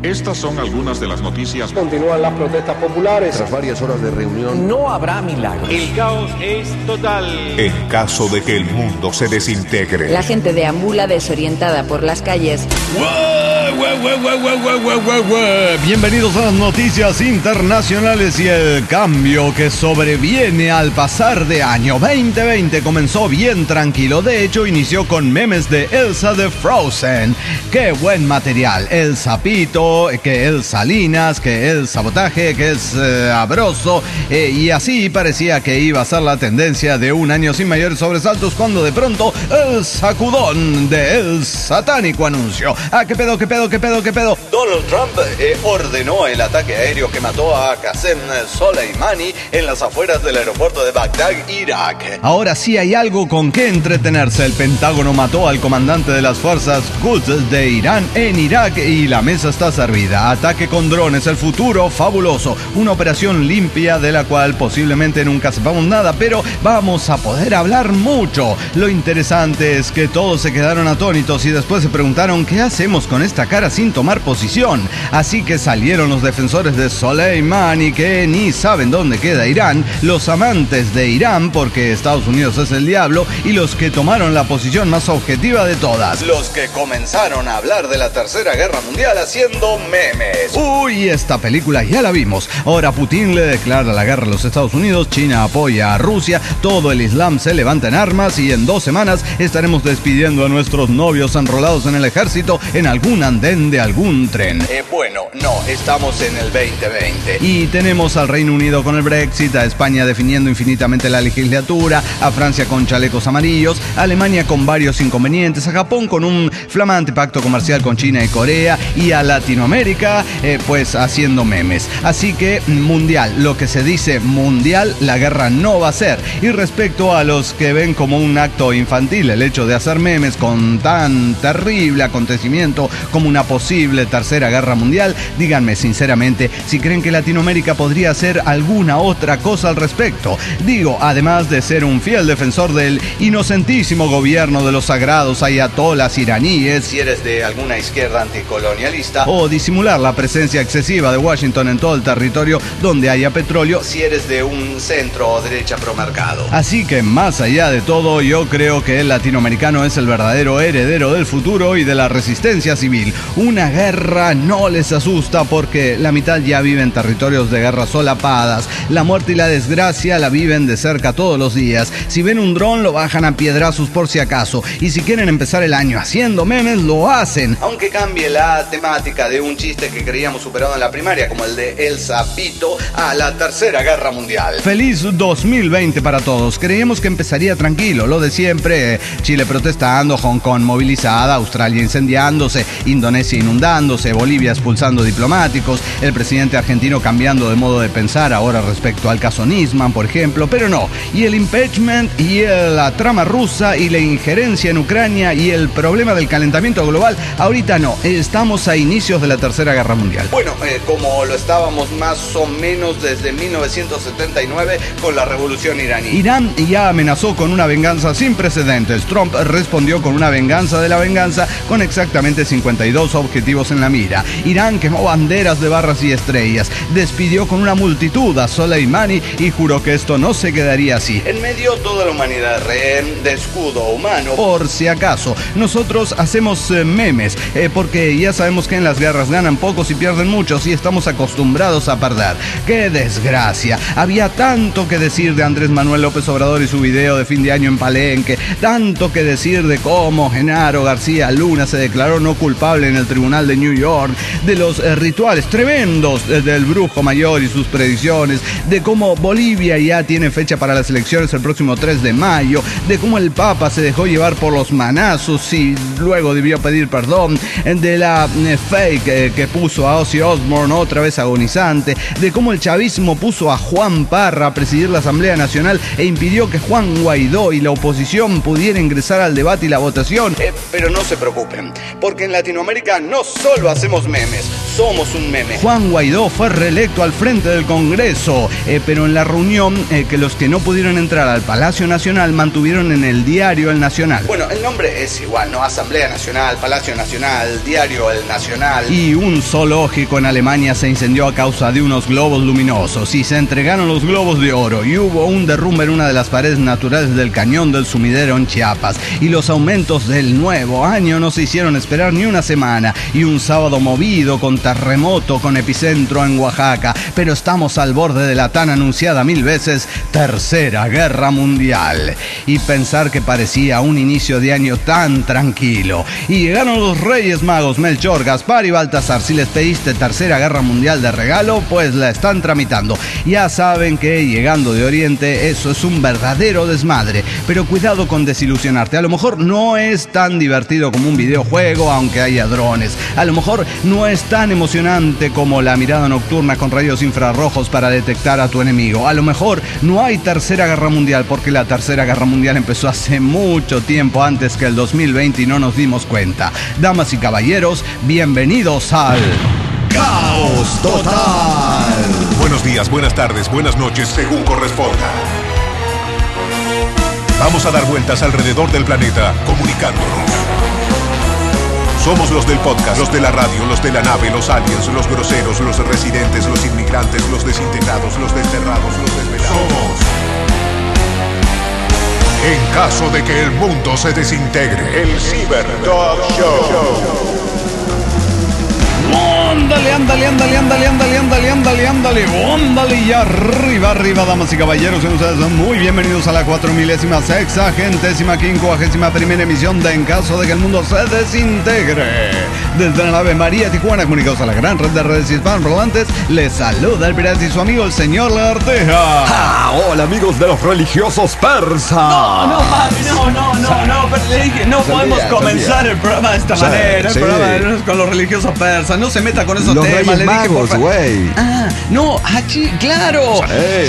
Estas son algunas de las noticias. Continúan las protestas populares. Tras varias horas de reunión, no habrá milagros. El caos es total. En caso de que el mundo se desintegre. La gente deambula desorientada por las calles. Bienvenidos a las noticias internacionales y el cambio que sobreviene al pasar de año. 2020 comenzó bien tranquilo. De hecho, inició con memes de Elsa de Frozen. ¡Qué buen material! El sapito, que el Salinas, que el sabotaje, que es abroso. Y así parecía que iba a ser la tendencia de un año sin mayores sobresaltos, cuando de pronto el sacudón de el satánico anuncio. ¿Qué pedo, qué pedo, qué pedo, qué pedo? Donald Trump ordenó el ataque aéreo que mató a Qasem Soleimani en las afueras del aeropuerto de Bagdad, Irak. Ahora sí hay algo con que entretenerse. El Pentágono mató al comandante de las fuerzas Quds de Irán en Irak y la mesa está servida. Ataque con drones, el futuro fabuloso. Una operación limpia de la cual posiblemente nunca sepamos nada, pero vamos a poder hablar mucho. Lo interesante es que todos se quedaron atónitos y después se preguntaron ¿qué hacemos con esta cara sin tomar posición? Así que salieron los defensores de Soleimani, que ni saben dónde queda Irán, los amantes de Irán porque Estados Unidos es el diablo, y los que tomaron la posición más objetiva de todas, los que comenzaron a hablar de la Tercera Guerra Mundial haciendo memes. Uy, esta película ya la vimos. Ahora Putin le declara la guerra a los Estados Unidos, China apoya a Rusia, todo el Islam se levanta en armas y en 2 semanas estaremos despidiendo a nuestros novios enrolados en el ejército en algún andén de algún tren. Bueno, no, estamos en el 2020 y tenemos al Reino Unido con el Brexit, a España definiendo infinitamente la legislatura, a Francia con chalecos amarillos, a Alemania con varios inconvenientes, a Japón con un flamante pacto comercial con China y Corea, y a Latinoamérica pues haciendo memes. Así que mundial, lo que se dice mundial, la guerra no va a ser. Y respecto a los que ven como un acto infantil el hecho de hacer memes con tan terrible acontecimiento como una posible Tercera Guerra Mundial, díganme sinceramente si creen que Latinoamérica podría hacer alguna otra cosa al respecto. Digo, además de ser un fiel defensor del inocentísimo gobierno de los sagrados ayatolas iraníes, si eres de alguna izquierda anticolonialista, o disimular la presencia excesiva de Washington en todo el territorio donde haya petróleo, si eres de un centro o derecha promercado. Así que más allá de todo, yo creo que el latinoamericano es el verdadero heredero del futuro y de la resistencia civil. Una guerra no les asusta porque la mitad ya vive en territorios de guerra solapadas. La muerte y la desgracia la viven de cerca todos los días. Si ven un dron lo bajan a piedrazos por si acaso, y si quieren empezar el año haciendo memes lo hacen, aunque cambie la temática de un chiste que creíamos superado en la primaria, como el de El Sapito, a la Tercera Guerra Mundial. Feliz 2020 para todos. Creíamos que empezaría tranquilo, lo de siempre: Chile protestando, Hong Kong movilizada, Australia incendiándose, Indonesia inundándose, Bolivia expulsando diplomáticos, el presidente argentino cambiando de modo de pensar ahora respecto al caso Nisman, por ejemplo, pero no. Y el impeachment y la trama rusa y la injerencia en Ucrania y el problema del calentamiento global, ahorita no. Estamos a inicios de la Tercera Guerra Mundial. Bueno, como lo estábamos más o menos desde 1979 con la revolución iraní. Irán ya amenazó con una venganza sin precedentes. Trump respondió con una venganza de la venganza, con exactamente 52 objetivos en la mira. Irán quemó banderas de barras y estrellas, despidió con una multitud a Soleimani y juró que esto no se quedaría así. En medio toda la humanidad rehén de escudo humano, por si acaso. Nosotros hacemos memes porque ya sabemos que en las guerras ganan pocos y pierden muchos, y estamos acostumbrados a perder. ¡Qué desgracia! Había tanto que decir de Andrés Manuel López Obrador y su video de fin de año en Palenque, tanto que decir de cómo Genaro García Luna se declaró no culpable en el tribunal de New York, de los rituales tremendos del brujo mayor y sus predicciones, de cómo Bolivia ya tiene fecha para las elecciones el próximo 3 de mayo, de cómo el Papa se dejó llevar por los manazos y luego debió pedir perdón, de la fake que puso a Ozzy Osbourne otra vez agonizante, de cómo el chavismo puso a Juan Parra a presidir la Asamblea Nacional e impidió que Juan Guaidó y la oposición pudiera ingresar al debate y la votación. Pero no se preocupen, porque en Latinoamérica no solo hacemos memes, somos un meme. Juan Guaidó fue reelecto al frente del Congreso, pero en la reunión que los que no pudieron entrar al Palacio Nacional mantuvieron en el diario El Nacional. Bueno, el nombre es igual, ¿no? Asamblea Nacional, Palacio Nacional, diario El Nacional. Y un zoológico en Alemania se incendió a causa de unos globos luminosos y se entregaron los globos de oro y hubo un derrumbe en una de las paredes naturales del cañón del Sumidero en Chiapas. Y los aumentos del nuevo año no se hicieron esperar ni una semana y un sábado movido con terremoto con epicentro en Oaxaca, pero estamos al borde de la tan anunciada 1000 veces Tercera Guerra Mundial. Y pensar que parecía un inicio de año tan tranquilo. Y llegaron los Reyes Magos Melchor, Gaspar y Baltasar. Si les pediste Tercera Guerra Mundial de regalo, pues la están tramitando. Ya saben que llegando de Oriente eso es un verdadero desmadre, pero cuidado con desilusionarte. A lo mejor no es tan divertido como un videojuego, aunque haya drones. A lo mejor no es tan emocionante como la mirada nocturna con rayos infrarrojos para detectar a tu enemigo. A lo mejor no hay Tercera Guerra Mundial porque la Tercera Guerra Mundial empezó hace mucho tiempo antes que el 2020 y no nos dimos cuenta. Damas y caballeros, bienvenidos al Caos Total. Buenos días, buenas tardes, buenas noches, según corresponda. Vamos a dar vueltas alrededor del planeta, comunicándonos. Somos los del podcast, los de la radio, los de la nave, los aliens, los groseros, los residentes, los inmigrantes, los desintegrados, los desterrados, los desvelados. Somos. En caso de que el mundo se desintegre, el Cyber Dog Show. Ándale, y arriba, damas y caballeros, ustedes son muy bienvenidos a la 4000ª, 50ª emisión de En caso de que el mundo se desintegre. Desde la nave María Tijuana, comunicados a la gran red de redes hispanohablantes, les saluda el pirata y su amigo el señor Lagarteja. Hola amigos de los religiosos persas. No, pero le dije, no podemos comenzar el programa de esta manera, el programa con los religiosos persas, no se meta con esos los temas. Reyes Magos, güey. Claro.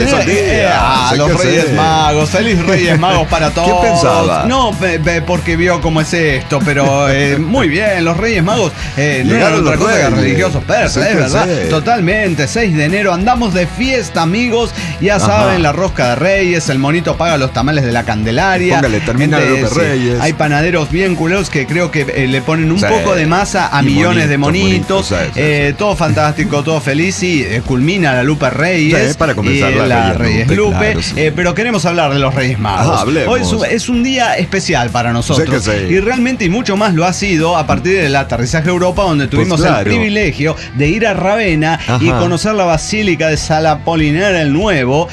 Los Reyes Magos, feliz Reyes Magos para todos. ¿Qué pensaba? No, porque vio cómo es esto, pero muy bien, los Reyes Magos no eran otra cosa que religiosos persas, es verdad. Sí. Totalmente, 6 de enero, andamos de fiesta, amigos. Ya saben, la rosca de Reyes, el monito paga los tamales de la Candelaria. Póngale, termina de Reyes. Hay panaderos bien culeros que creo que le ponen un poco de masa a millones de monitos. Todo fantástico, todo feliz y culmina la Lupe Reyes para comenzar la Reyes Lupe, claro, sí. Pero queremos hablar de los Reyes Magos. Hoy es un día especial para nosotros y realmente y mucho más lo ha sido a partir del aterrizaje a Europa, donde tuvimos el privilegio de ir a Ravenna y conocer la Basílica de San Apolinar el Nuevo,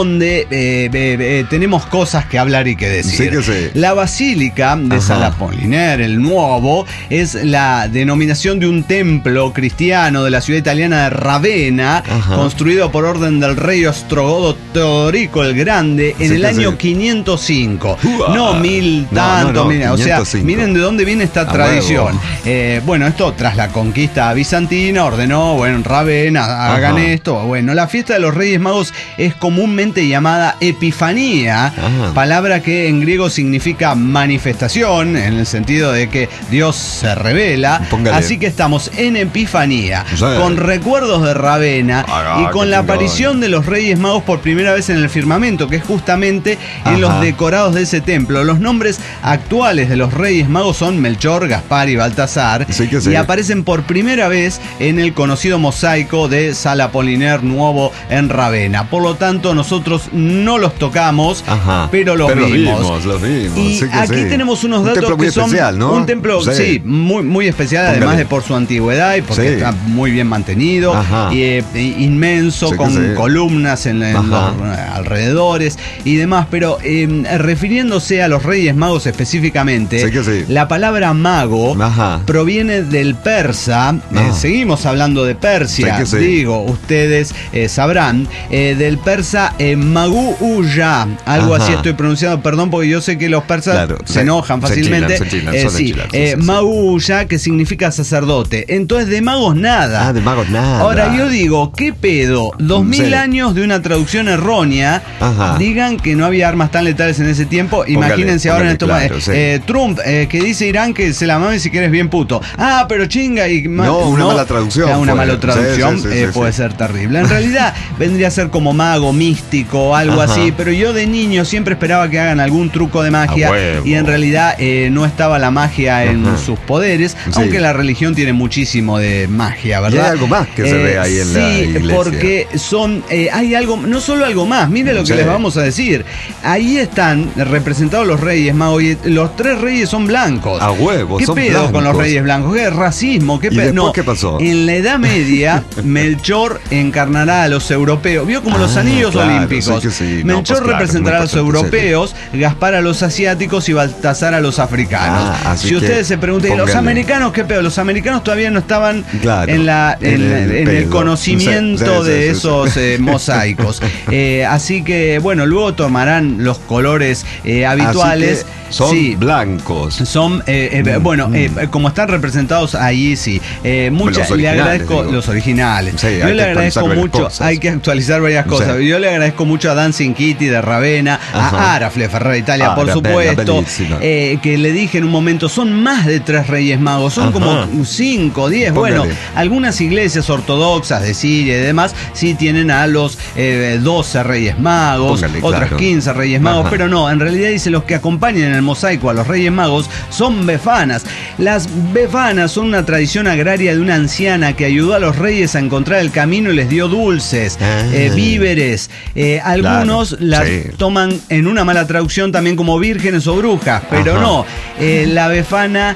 donde tenemos cosas que hablar y que decir. La Basílica de San Apolinar el Nuevo es la denominación de un templo cristiano de la ciudad italiana de Ravenna, construido por orden del rey ostrogodo Teodorico el Grande en el año 505. No 1000 tanto, miren, o sea, miren de dónde viene esta tradición. Bueno, esto tras la conquista bizantina ordenó, en Ravenna hagan esto. Bueno, la fiesta de los Reyes Magos es comúnmente llamada Epifanía, palabra que en griego significa manifestación, en el sentido de que Dios se revela. Así que estamos en Epifanía, con recuerdos de Ravenna y con la aparición de los Reyes Magos por primera vez en el firmamento, que es justamente en los decorados de ese templo. Los nombres actuales de los Reyes Magos son Melchor, Gaspar y Baltasar, y aparecen por primera vez en el conocido mosaico de San Apolinar Nuovo en Ravenna. Por lo tanto, nosotros no los tocamos, pero los vimos. Y aquí tenemos unos datos que son especial, ¿no? Un templo muy especial, además de por su antigüedad y porque está muy bien mantenido, inmenso, con columnas en los alrededores y demás. Pero refiriéndose a los Reyes Magos específicamente, la palabra mago proviene del persa. Seguimos hablando de Persia, digo, ustedes sabrán, del persa Magú Uya, algo así estoy pronunciando, perdón, porque yo sé que los persas se enojan fácilmente. Magú Uya, que significa sacerdote. Entonces de magos nada. nada. De magos nada. Ahora yo digo, ¿qué pedo? 2000 años de una traducción errónea. Ajá. Digan que no había armas tan letales en ese tiempo. Imagínense ahora en esto. Claro, sí. Trump, que dice Irán que se la mame si quieres bien puto. Pero chinga. Una mala traducción. Una mala traducción puede ser terrible. En realidad vendría a ser como mago, místico, algo así. Pero yo de niño siempre esperaba que hagan algún truco de magia. Y en realidad no estaba la magia en sus poderes. Aunque la religión tiene muchísimo de magia, ¿verdad? Y hay algo más que se ve ahí en la iglesia. Sí, porque hay algo, no solo algo más. Mire lo que les vamos a decir. Ahí están representados los reyes magos y los 3 reyes son blancos. A huevo, ¿Qué son pedo blancos con los reyes blancos? ¿Qué racismo? ¿Qué ¿Y después no, qué pasó? En la Edad Media, Melchor encarnará a los europeos. Vio como los anillos olímpicos. Melchor representará a los europeos, Gaspar a los asiáticos y Baltasar a los africanos. Si ustedes se preguntan, ¿y los americanos qué pedo? Los americanos todavía no estaban en el conocimiento de esos mosaicos. Así que, bueno, luego tomarán los colores habituales. Son blancos. Son, como están representados ahí, sí. Le agradezco los originales. Sí, yo le agradezco mucho. Hay que actualizar varias cosas. Yo le agradezco mucho a Dancing Kitty de Ravenna, a Arafle Ferrara Italia, por supuesto. Que le dije en un momento, son más de 3 reyes magos, son como 5, 10. Bueno, algunas iglesias ortodoxas de Siria y demás sí tienen a los 12 reyes magos, otras 15 reyes magos, pero no, en realidad dice los que acompañan en el mosaico a los reyes magos son befanas. Las befanas son una tradición agraria de una anciana que ayudó a los reyes a encontrar el camino y les dio dulces, víveres. Algunos las toman en una mala traducción también como vírgenes o brujas, pero no. La befana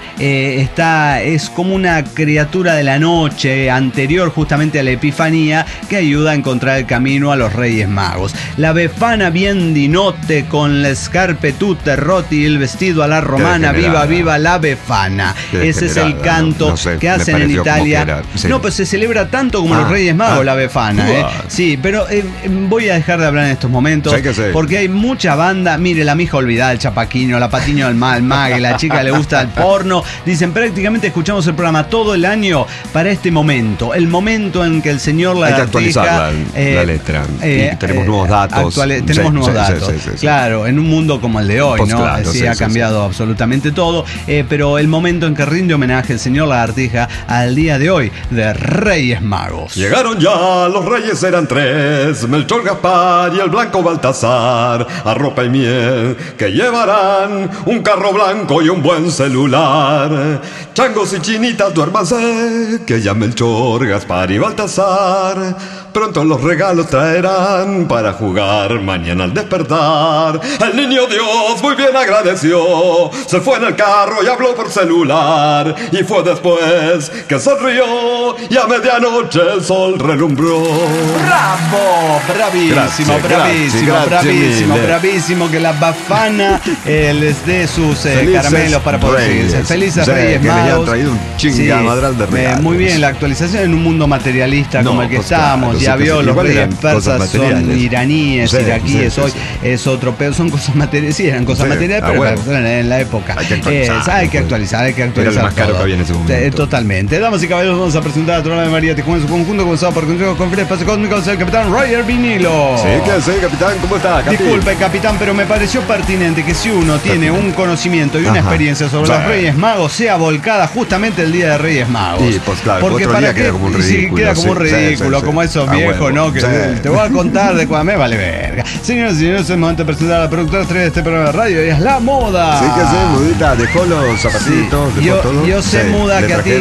es como una criatura de la noche anterior justamente a la Epifanía que ayuda a encontrar el camino a los reyes magos. La befana bien di notte con la scarpe tutte rotti, el vestido a la romana, viva, viva la befana. Ese es el canto que hacen en Italia. No, pues se celebra tanto como los Reyes Magos la befana. Sí, pero voy a dejar de hablar en estos momentos porque hay mucha banda. Mire, la mija olvidada, el chapaquino, la patiño del mal mague, la chica le gusta el porno. Dicen, prácticamente escuchamos el programa todo el año para este momento. El momento en que el señor hay que actualizar la letra. Y tenemos nuevos datos. Tenemos nuevos datos. Claro, en un mundo como el de hoy, ¿no? Claro, ha cambiado absolutamente todo, pero el momento en que rinde homenaje el señor Lagartija al día de hoy de Reyes Magos. Llegaron ya, los reyes eran 3, Melchor, Gaspar y el blanco Baltasar, a ropa y miel que llevarán un carro blanco y un buen celular. Changos y chinitas, duérmanse, que ya Melchor, Gaspar y Baltasar pronto los regalos traerán para jugar mañana al despertar. El niño Dios muy bien agradeció, se fue en el carro y habló por celular, y fue después que sonrió y a medianoche el sol relumbró. ¡Bravo! Bravísimo, bravísimo que la bafana les dé sus caramelos para poder seguirse. Felices Reyes Magos. Que les hayan traído un chingamadral de regalos. Muy bien, la actualización en un mundo materialista como el que estamos. Ya vio, los reyes persas son iraníes, iraquíes, hoy es otro pedo, son cosas materiales, sí, eran cosas materiales, pero en la época. Hay que actualizar. Era el más caro que había en ese momento. Totalmente. Damas y caballeros, vamos a presentar a Trono de María Tijuana en su conjunto, comenzado por Consejo con Espacio Cósmico, el capitán Roger Vinilo. Sí, capitán, ¿cómo está? Disculpe, capitán, pero me pareció pertinente que si uno tiene un conocimiento y una experiencia sobre los Reyes Magos, sea volcada justamente el día de Reyes Magos. Sí, pues claro, porque otro para día queda como un ridículo. Sí, queda como un ridículo, como esos viejos, ¿no? Que te voy a contar de cuando me vale verga. Señoras y señores, es el momento de presentar a la productora 3 de este programa de radio, y es La Moda. Sí, que sé, Mudita, dejó los zapatitos, dejó todo. Yo sé, Muda, que a ti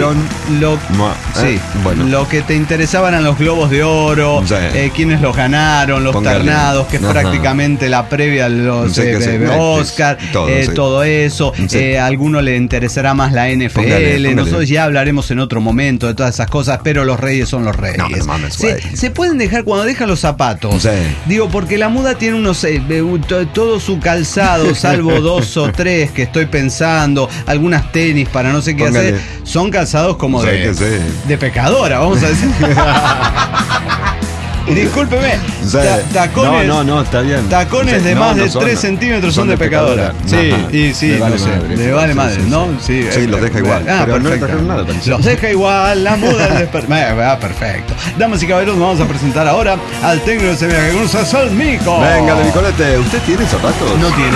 lo que te interesaban eran los globos de oro, quienes los ganaron, los ternados, que es prácticamente la previa a los Oscar, todo eso. A alguno le interesará más la NFL. Nosotros ya hablaremos en otro momento de todas esas cosas, pero los reyes son los reyes. Se pueden dejar cuando dejan los zapatos. Digo, porque la Muda tiene unos todo su calzado, salvo 2 o 3 que estoy pensando, algunas tenis para no sé qué hacer, son calzados como de pecadora, vamos a decir. Discúlpeme. Sí. Tacones. No, está bien. Tacones de más de 3 centímetros son de pecadora. Sí, Ajá. y sí, Le vale no sé. madre, Le vale madre, sí, ¿no? Sí, los deja igual. Ah, pero no le perfecto. trajeron nada, parece. Los deja igual, la muda del perfecto. Damas y caballeros, vamos a presentar ahora al técnico de Sevilla que usa Sol Mico. Venga, de Nicolete, ¿usted tiene zapatos? No tiene.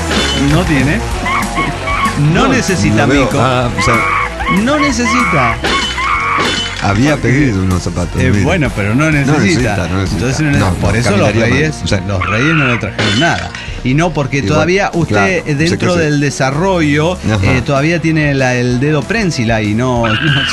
No necesita, no veo. Mico. O sea, No necesita. había pedido unos zapatos. mire. Bueno, pero no necesita. No necesita. Entonces, No, por eso los caminaría reyes, mal. O sea, los reyes no le trajeron nada. Y no porque Igual, todavía usted claro, dentro sé que del desarrollo Ajá. todavía tiene el dedo prensil ahí, no.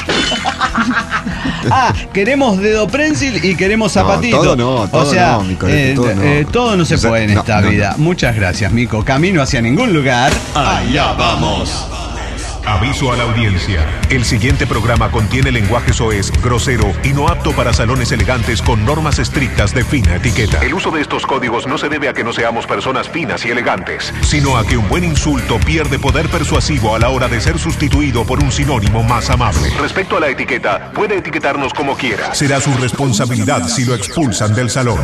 Queremos dedo prensil y queremos zapatito. todo o sea, no, mi colegio, todo no se O sea, puede en no, esta no, vida. Muchas gracias, Mico. Camino hacia ningún lugar. Allá vamos. Aviso a la audiencia. El siguiente programa contiene lenguaje soez, grosero y no apto para salones elegantes con normas estrictas de fina etiqueta. El uso de estos códigos no se debe a que no seamos personas finas y elegantes, sino a que un buen insulto pierde poder persuasivo a la hora de ser sustituido por un sinónimo más amable. Respecto a la etiqueta, puede etiquetarnos como quiera. Será su responsabilidad si lo expulsan del salón.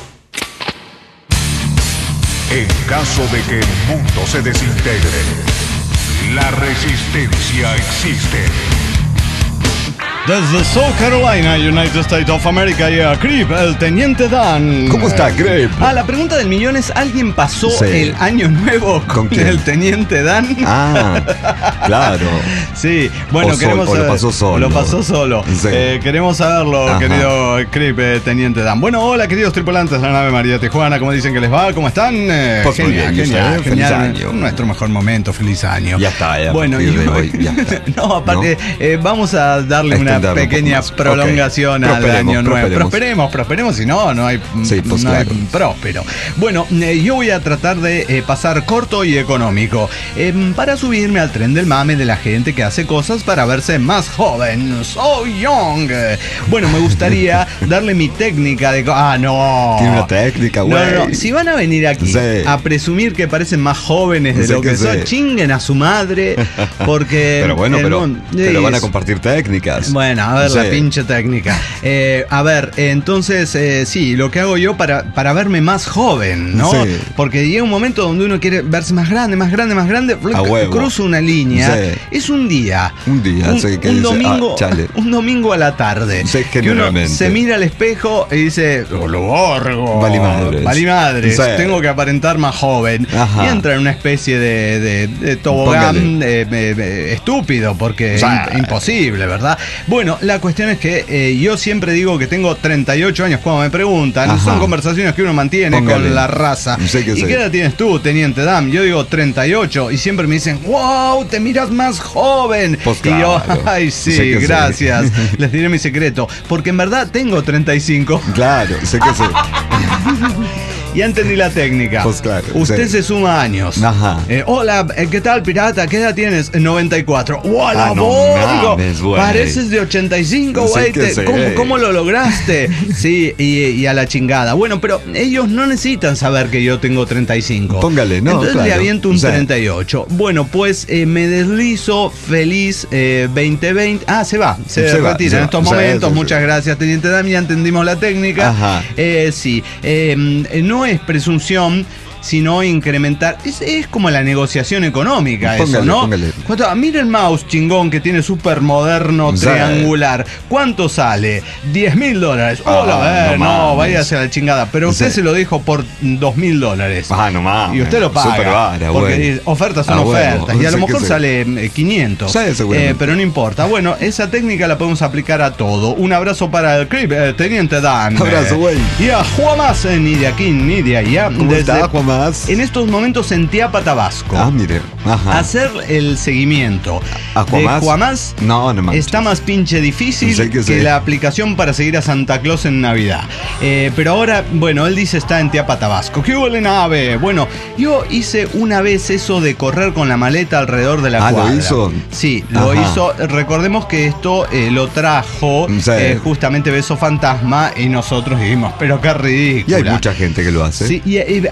En caso de que el mundo se desintegre, la resistencia existe. Desde South Carolina, United States of America, Creep, el Teniente Dan. ¿Cómo está, Creep? La pregunta del millón es, ¿alguien pasó Sí. el año nuevo con quién? el Teniente Dan? Claro. Sí, bueno, O queremos lo saber- pasó solo. Lo pasó solo. Sí. Queremos saberlo, Ajá. querido Creep, Teniente Dan. Bueno, hola, queridos tripulantes de la nave María Tijuana. ¿Cómo dicen que les va? ¿Cómo están? Pues muy bien, ¿y usted? Feliz año. Nuestro mejor momento, feliz año. Ya está, ya, Bueno, a partir de hoy, ya está. no, aparte, vamos a darle una Extenderlo un pequeña poco más. prolongación Ok. al año nuevo. Prosperemos. Prosperemos, si no, no hay, Sí, pues no hay claro. próspero. Bueno, yo voy a tratar de pasar corto y económico para subirme al tren del mame de la gente que hace cosas para verse más joven. So young. Bueno, me gustaría darle mi técnica de... no. Tiene una técnica, güey. No. Si van a venir aquí Sí. a presumir que parecen más jóvenes de Sí lo que que son, sí. chinguen a su madre, porque... Pero bueno, el mundo- pero van a es- compartir técnicas. Bueno, a ver, Sí. la pinche técnica. A ver, entonces, sí, lo que hago yo para verme más joven, ¿no? Sí. Porque llega un momento donde uno quiere verse más grande, A huevo. cruza una línea. Sí. Es un día. Un día, sí, que un dice, domingo, chale. un domingo a la tarde. Sí, que uno generalmente. se mira al espejo y dice, lo borgo. Vale madres. Vale madres, Sí. tengo que aparentar más joven. Ajá. Y entra en una especie de tobogán estúpido, porque Sí. imposible, ¿verdad? Bueno, la cuestión es que yo siempre digo que tengo 38 años cuando me preguntan. Ajá. Son conversaciones que uno mantiene Póngale. con la raza. Sé que ¿Y sé. qué edad tienes tú, Teniente Dan? Yo digo 38 y siempre me dicen, wow, te miras más joven. Pues Y yo, claro. ay, Sé sí, que sé. gracias. Les diré mi secreto. Porque en verdad tengo 35. Claro, sé que sí. Ya entendí la técnica. Pues claro, Usted sí. se suma años. Ajá. Hola, ¿qué tal, pirata? ¿Qué edad tienes? 94. ¡Hola, no borgo! mames, güey. Pareces de 85, Sí güey. que sé. ¿Cómo lo lograste? Sí, y a la chingada. Bueno, pero ellos no necesitan saber que yo tengo 35. Póngale, no, Entonces le claro. aviento un O sea, 38. Bueno, pues me deslizo feliz 2020. Se va. Se va, retira se en va. estos Sí, momentos. sí, sí. Muchas gracias, Teniente Dami. Ya entendimos la técnica. Ajá. Sí. No es presunción, sino incrementar. Es como la negociación económica, Póngale, eso, ¿no? póngale. Mira el mouse chingón que tiene súper moderno, Sí. triangular. ¿Cuánto sale? $10,000. Hola, no no, mames. váyase a la chingada. Pero usted Sí. se lo dijo por $2,000. No mames. Y usted lo paga. Súper vara, porque güey. dice, ofertas son Huevo. ofertas. Y a lo Sí que mejor sí. sale 500. Sí, seguramente. Pero no importa. Bueno, esa técnica la podemos aplicar a todo. Un abrazo para el Creep, Teniente Dan. Abrazo, güey. Y a Juamás, ni de aquí ni de allá. ¿Cómo está, Juamás? En estos momentos en Teapa, Tabasco. Mire. Ajá. Hacer el seguimiento ¿A Juamás? de Juamás No manches. está más pinche difícil Sé que que sí. la aplicación para seguir a Santa Claus en Navidad. Pero ahora, bueno, él dice está en Teapa, Tabasco. ¿Qué huele, nave? Bueno, yo hice una vez eso de correr con la maleta alrededor de la ¿lo cuadra. hizo? Sí, lo Ajá. hizo. Recordemos que esto lo trajo Sí. justamente Beso Fantasma y nosotros dijimos, pero qué Y ridícula. hay mucha gente que lo hace. Sí, y aparentemente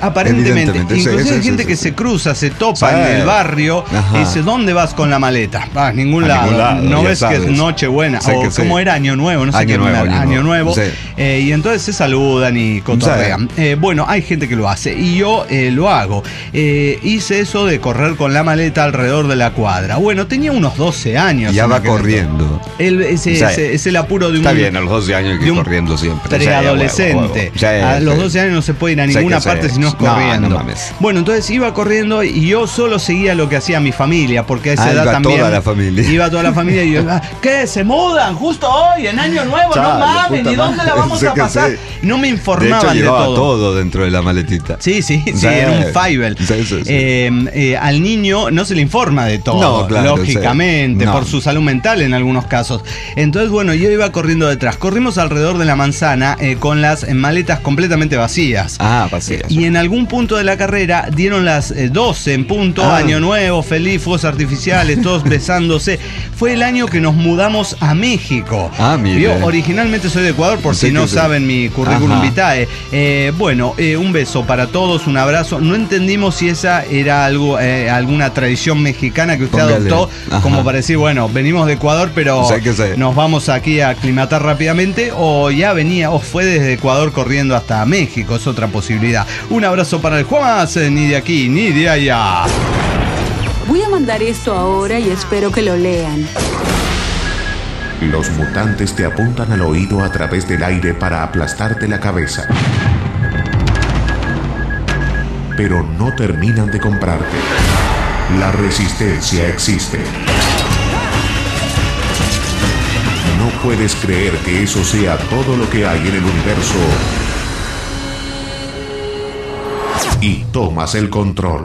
Evidentemente. Sí, Inclusive sí, hay sí, gente sí, que sí. se cruza, se topa Sí. en el barrio Ajá. y dice, ¿dónde vas con la maleta? A ningún A lado. ningún lado, No ya ves que sabes. es Nochebuena. Sé O que sí. como era Año Nuevo, no sé Año qué. Nuevo, Año Nuevo. Sí. Y entonces se saludan y cotorrean. Bueno, hay gente que lo hace y yo lo hago. Hice eso de correr con la maleta alrededor de la cuadra. Bueno, tenía unos 12 años. Ya en va aquel corriendo. Es el apuro de un... Está bien, a los 12 años hay que de ir un corriendo siempre. preadolescente. A los 12 años no se puede ir a Sí, ninguna que sí. parte si no es No, corriendo. no mames. Bueno, entonces iba corriendo y yo solo seguía lo que hacía mi familia, porque a esa edad iba también. toda la familia. Iba toda la familia y yo, ¿qué? ¿Se mudan justo hoy, en Año Nuevo? Chale, No mames, puta ¿y dónde madre. la vamos Sí a que pasar? sí. No me De informaban hecho, de llevaba todo. todo dentro de la maletita. Sí, Sí. era un Fievel. Sí. Al niño no se le informa de todo, No, claro, lógicamente, sí. No. por su salud mental en algunos casos. Entonces, bueno, yo iba corriendo detrás. Corrimos alrededor de la manzana con las maletas completamente vacías. Ah, vacías. Y en algún punto de la carrera dieron las 12 en punto, Ah. Año Nuevo, feliz, fuegos artificiales, todos besándose. Fue el año que nos mudamos a México. Ah, mire. Yo originalmente soy de Ecuador, por Sí si no que sí. saben mi currículum Ajá. vitae. Bueno, un beso para todos, un abrazo. No entendimos si esa era alguna tradición mexicana que usted Póngale. adoptó, Ajá. como para decir, bueno, venimos de Ecuador, pero Sí que sí. nos vamos aquí a aclimatar rápidamente, o ya venía, o fue desde Ecuador corriendo hasta México, es otra posibilidad. Un abrazo para el Juan, ni de aquí ni de allá. Voy a mandar esto ahora y espero que lo lean. Los mutantes te apuntan al oído a través del aire para aplastarte la cabeza. Pero no terminan de comprarte. La resistencia existe. No puedes creer que eso sea todo lo que hay en el universo. Y tomas el control.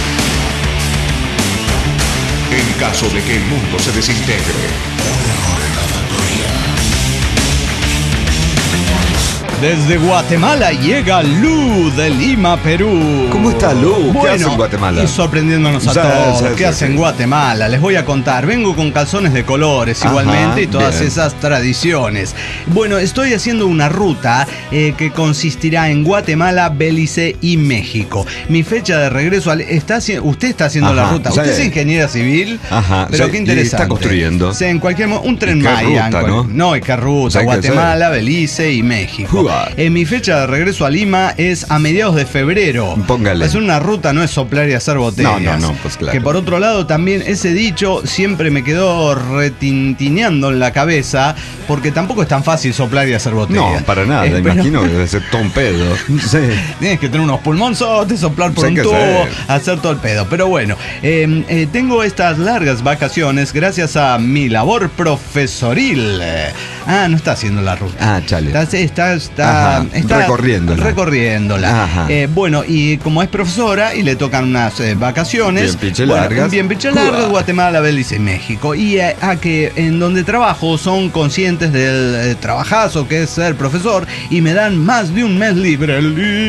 En caso de que el mundo se desintegre. Desde Guatemala llega Lu de Lima, Perú. ¿Cómo está Lu? ¿Qué hace en Guatemala? Y sorprendiéndonos a Sí, todos. sí, ¿Qué sí, hace en sí. Guatemala? Les voy a contar. Vengo con calzones de colores Ajá, igualmente y todas bien. esas tradiciones. Bueno, estoy haciendo una ruta que consistirá en Guatemala, Belice y México. Mi fecha de regreso usted está haciendo la Ajá, ruta. sí. Usted es ingeniera civil. Ajá, Pero sí, qué y interesante. está construyendo. Sí, en cualquier un tren ¿Y qué Maya. ruta, no? Y qué ruta. Sí, que Guatemala, Belice y México. Uah. Mi fecha de regreso a Lima es a mediados de febrero. Póngale. Es una ruta, no es soplar y hacer botellas. No, pues claro. Que por otro lado también ese dicho siempre me quedó retintineando en la cabeza, porque tampoco es tan fácil soplar y hacer botellas. No, para nada. Pero Imagino que debe ser todo un pedo. Sí. tienes que tener unos pulmonzotes, soplar por Sí un que tubo, sí. hacer todo el pedo. Pero bueno, tengo estas largas vacaciones gracias a mi labor profesoril. No está haciendo la ruta. Ah, chale. Está recorriéndola. Ajá. Bueno, y como es profesora y le tocan unas vacaciones. Bien pinche largas. Bien pinche largas, Uah. Guatemala, Belice y México. Y a que en donde trabajo son conscientes del trabajazo que es ser profesor y me dan más de un mes libre.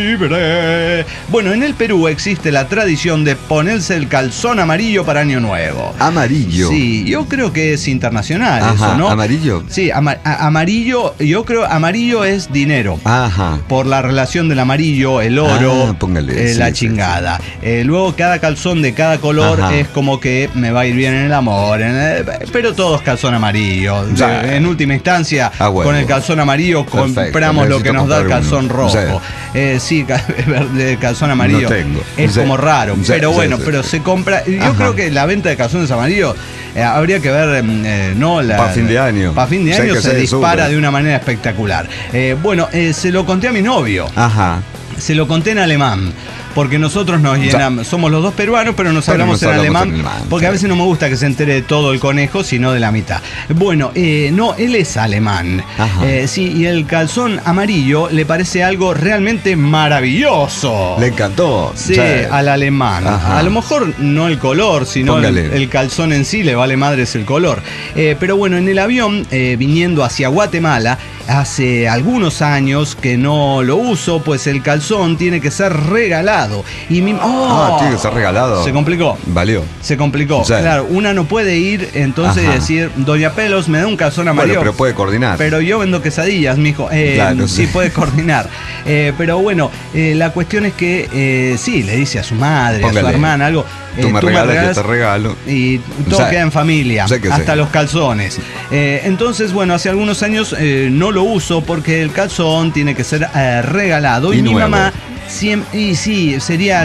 Bueno, en el Perú existe la tradición de ponerse el calzón amarillo para Año Nuevo. Amarillo. Sí, yo creo que es internacional Ajá, eso, ¿no? ¿amarillo? Sí, amarillo, yo creo amarillo es dinero. Ajá. Por la relación del amarillo, el oro, póngale, la sí, chingada. Luego cada calzón de cada color Ajá. es como que me va a ir bien en el amor, pero todos calzón amarillo. Ya. En última instancia, Ah, bueno. con el calzón amarillo Perfecto, compramos lo que necesito nos da el comprar calzón uno. rojo. Sí, de calzón amarillo. No tengo. Es Sí. como raro, Sí, pero sí, bueno, sí, pero sí. se compra. Yo Ajá. creo que la venta de calzones amarillos habría que ver, no la. Pa' fin de año. Para fin de Sé año que se se dispara sube. de una manera espectacular. Se lo conté a mi novio. Ajá. Se lo conté en alemán. Porque nosotros nos llenamos, somos los dos peruanos, pero nos Pero hablamos nos en hablamos alemán, en alemán, porque a sí. veces no me gusta que se entere de todo el conejo, sino de la mitad. Bueno, no, él es alemán. Ajá. Sí, y el calzón amarillo le parece algo realmente maravilloso. Le encantó. Sí, Sí. al alemán. Ajá. A lo mejor no el color, sino Póngale. el calzón en sí, le vale madres el color. Pero bueno, en el avión, viniendo hacia Guatemala, hace algunos años que no lo uso, pues el calzón tiene que ser regalado. Y tiene que ser regalado. Se complicó. Valió. Se complicó. Sí. Claro, una no puede ir entonces y decir, Doña Pelos, me da un calzón amarillo. Bueno, pero puede coordinar. Pero yo vendo quesadillas, mijo. Claro, sí, puede coordinar. Pero bueno, la cuestión es que sí, le dice a su madre, a su hermana, algo. Tú me regalas, yo te regalo. Y todo queda en familia, hasta los calzones. Entonces, bueno, hace algunos años no lo uso porque el calzón tiene que ser regalado. Y mi mamá siempre, sería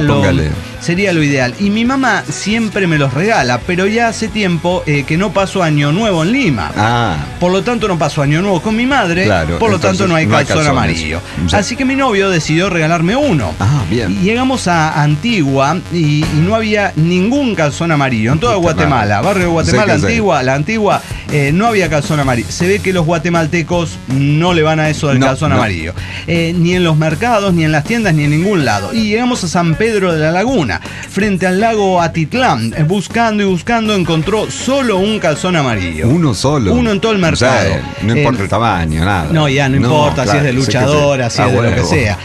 lo ideal. Y mi mamá siempre me los regala, pero ya hace tiempo que no paso Año Nuevo en Lima. Por lo tanto, no paso Año Nuevo con mi madre. Claro, por lo tanto, no hay calzón amarillo. Así que mi novio decidió regalarme uno. Bien. Y llegamos a Antigua y no había ningún calzón amarillo. En toda Guatemala, barrio de Guatemala, la Antigua, no había calzón amarillo. Se ve que los guatemaltecos no le van a eso del calzón amarillo. Ni en los mercados, ni en las tiendas, ni en ningún lado. Y llegamos a San Pedro de la Laguna, frente al lago Atitlán. Buscando y buscando, encontró solo un calzón amarillo. Uno solo. Uno en todo el mercado. O sea, no importa el tamaño, nada. No, ya no importa, si es de luchadora, si es de lo que sea.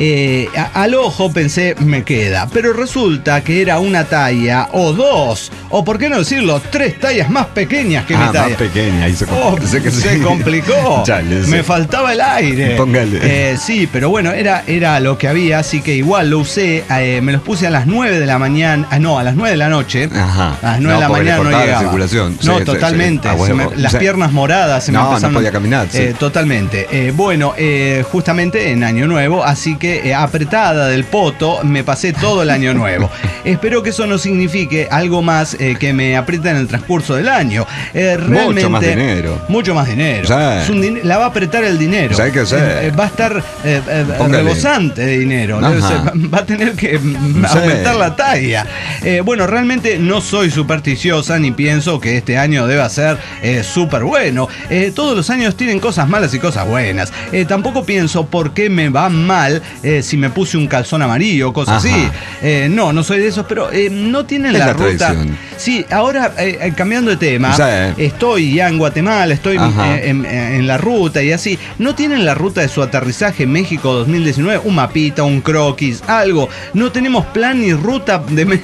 Al ojo pensé, me queda. Pero resulta que era una talla o dos, o por qué no decirlo, 3 tallas más pequeñas que mi talla. Más pequeña, ahí se complicó. Me faltaba el aire. Póngale. Sí, pero bueno, era lo que había, así que igual lo usé. Me los puse a las 9 de la mañana. A las 9 de la noche. A las 9 de la mañana no llegaba. La circulación. No, totalmente. Las piernas moradas se me empezaron. No podía caminar. Totalmente. Justamente en Año Nuevo, así que apretada del poto, me pasé todo el Año Nuevo. Espero que eso no signifique algo más que me aprieta en el transcurso del año. Realmente, mucho más dinero. Mucho más dinero. La va a apretar el dinero. Va a estar rebosante de dinero. Va a tener que aumentar la talla. Bueno, realmente no soy supersticiosa ni pienso que este año deba ser súper bueno. Todos los años tienen cosas malas y cosas buenas. Tampoco pienso por qué me va mal si me puse un calzón amarillo o cosas así. No soy de esos, pero no tienen la ruta. Tradición. Sí, ahora cambiando de tema, estoy ya en Guatemala, estoy en la ruta y así. No tienen la ruta de su aterrizaje en México 2019, un mapita, un croquis, algo. No tenemos plan ni ruta de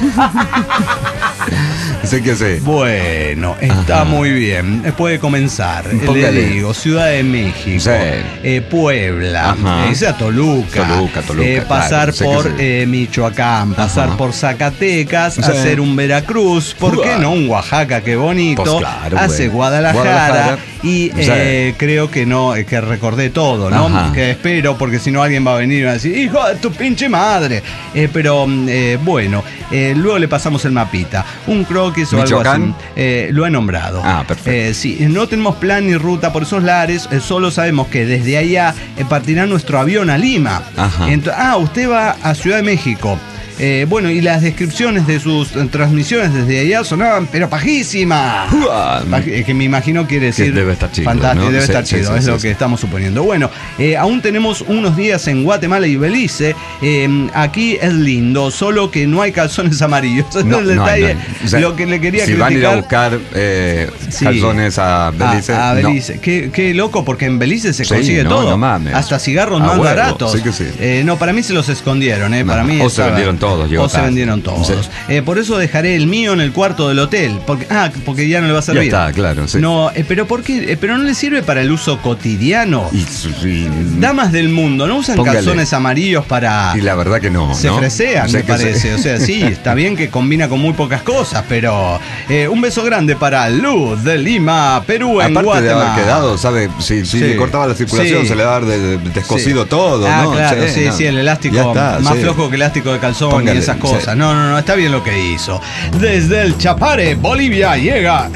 Sé que sé. Bueno, está muy bien. Puede comenzar. Le digo, Ciudad de México, Puebla, Toluca, pasar por Michoacán, pasar por Zacatecas, hacer un Veracruz, ¿por qué no un Oaxaca? Qué bonito. Pues claro, hace Guadalajara y creo que no, que recordé todo, ¿no? Que espero, porque si no alguien va a venir y va a decir, hijo de tu pinche madre. Pero bueno, luego le pasamos el mapita. Un croquis o algo así. Lo he nombrado. Perfecto. Sí, no tenemos plan ni ruta por esos lares, solo sabemos que desde allá partirá nuestro avión a Lima. Usted va a Ciudad de México. Bueno, y las descripciones de sus transmisiones desde allá sonaban, pero pajísimas. Que me imagino quiere decir que debe estar chido, fantástico, ¿no? Debe estar chido, es lo que estamos suponiendo. Bueno, aún tenemos unos días en Guatemala y Belice. Aquí es lindo, solo que no hay calzones amarillos. Ese es el detalle. O sea, lo que le quería criticar. Van a ir a buscar calzones a Belice. A Belice. Qué loco, porque en Belice se consigue todo. No mames. Hasta cigarros más baratos. Sí que sí. No, para mí se los escondieron. Para mí se vendieron todos. Se vendieron todos. Sí. Por eso dejaré el mío en el cuarto del hotel. Porque ya no le va a servir. Ya está, claro. Sí. No, pero ¿por qué? Pero no le sirve para el uso cotidiano. Damas del mundo no usan calzones amarillos para. Y la verdad que no. Se fresean, me parece. O sea, sí, está bien que combina con muy pocas cosas, pero un beso grande para Luz de Lima, Perú, en Guatemala. Aparte de haber quedado, ¿sabe? Si le cortaba la circulación, se le va a dar descosido todo, ¿no? Claro, sí, el elástico más flojo que elástico de calzón. Y esas cosas. No, está bien lo que hizo. Desde el Chapare, Bolivia, llega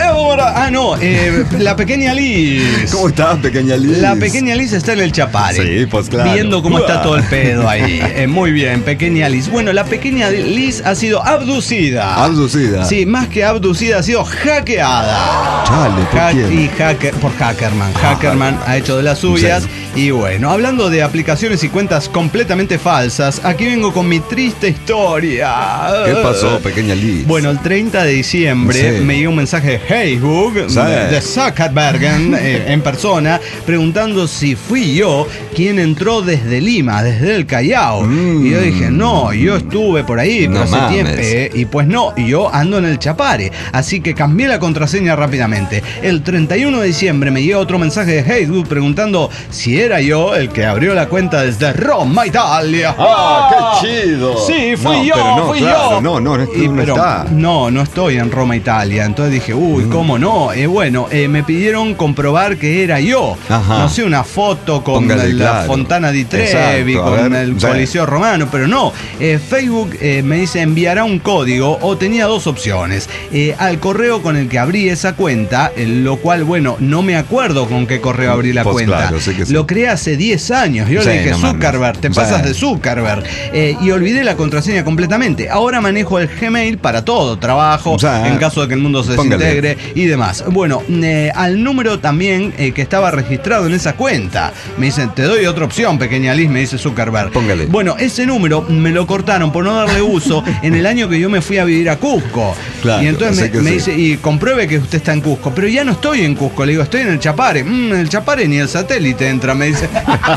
la pequeña Liz. ¿Cómo estás, pequeña Liz? La pequeña Liz está en el Chapare. Sí, pues claro. Viendo cómo está todo el pedo ahí. Muy bien, pequeña Liz. Bueno, la pequeña Liz ha sido abducida. ¿Abducida? Sí, más que abducida, ha sido hackeada. Chale, por Hackerman. Hackerman ha hecho de las suyas. Sí. Y bueno, hablando de aplicaciones y cuentas completamente falsas, aquí vengo con mi triste historia historia. ¿Qué pasó, pequeña Liz? Bueno, el 30 de diciembre Sí. me llegó un mensaje de Facebook de Zuckerberg en persona preguntando si fui yo quien entró desde Lima, desde el Callao. Y yo dije, no, yo estuve por ahí No hace mames. tiempo. Y pues no, yo ando en el Chapare. Así que cambié la contraseña rápidamente. El 31 de diciembre me llegó otro mensaje de Facebook preguntando si era yo el que abrió la cuenta desde Roma, Italia. ¡Ah, qué chido! Sí, fui No, yo, pero no, fui claro, yo. No, Pero está. no estoy en Roma, Italia. Entonces dije, uy, ¿cómo no? Bueno, me pidieron comprobar que era yo. Ajá. No sé, una foto con Póngale, la claro. Fontana di Trevi, Exacto, a con ver, el sí. Coliseo Romano, pero no. Facebook me dice enviará un código o tenía dos opciones. Al correo con el que abrí esa cuenta, lo cual, bueno, no me acuerdo con qué correo abrí la Pues cuenta. claro, sé que sí. Lo creé hace 10 años. Yo Sí, le dije, no mames. Zuckerberg, te Sí. pasas de Zuckerberg. Y olvidé la contraseña completamente. Ahora manejo el Gmail para todo, trabajo, Sí. en caso de que el mundo se Póngale. desintegre y demás. Bueno, al número también que estaba registrado en esa cuenta. Me dicen, te doy otra opción, pequeña Liz, me dice Zuckerberg. Póngale. Bueno, ese número me lo cortaron por no darle uso en el año que yo me fui a vivir a Cusco. Claro, y entonces sé que me sí. dice, y compruebe que usted está en Cusco. Pero ya no estoy en Cusco, le digo, estoy en el Chapare. El Chapare ni el satélite entra, me dice.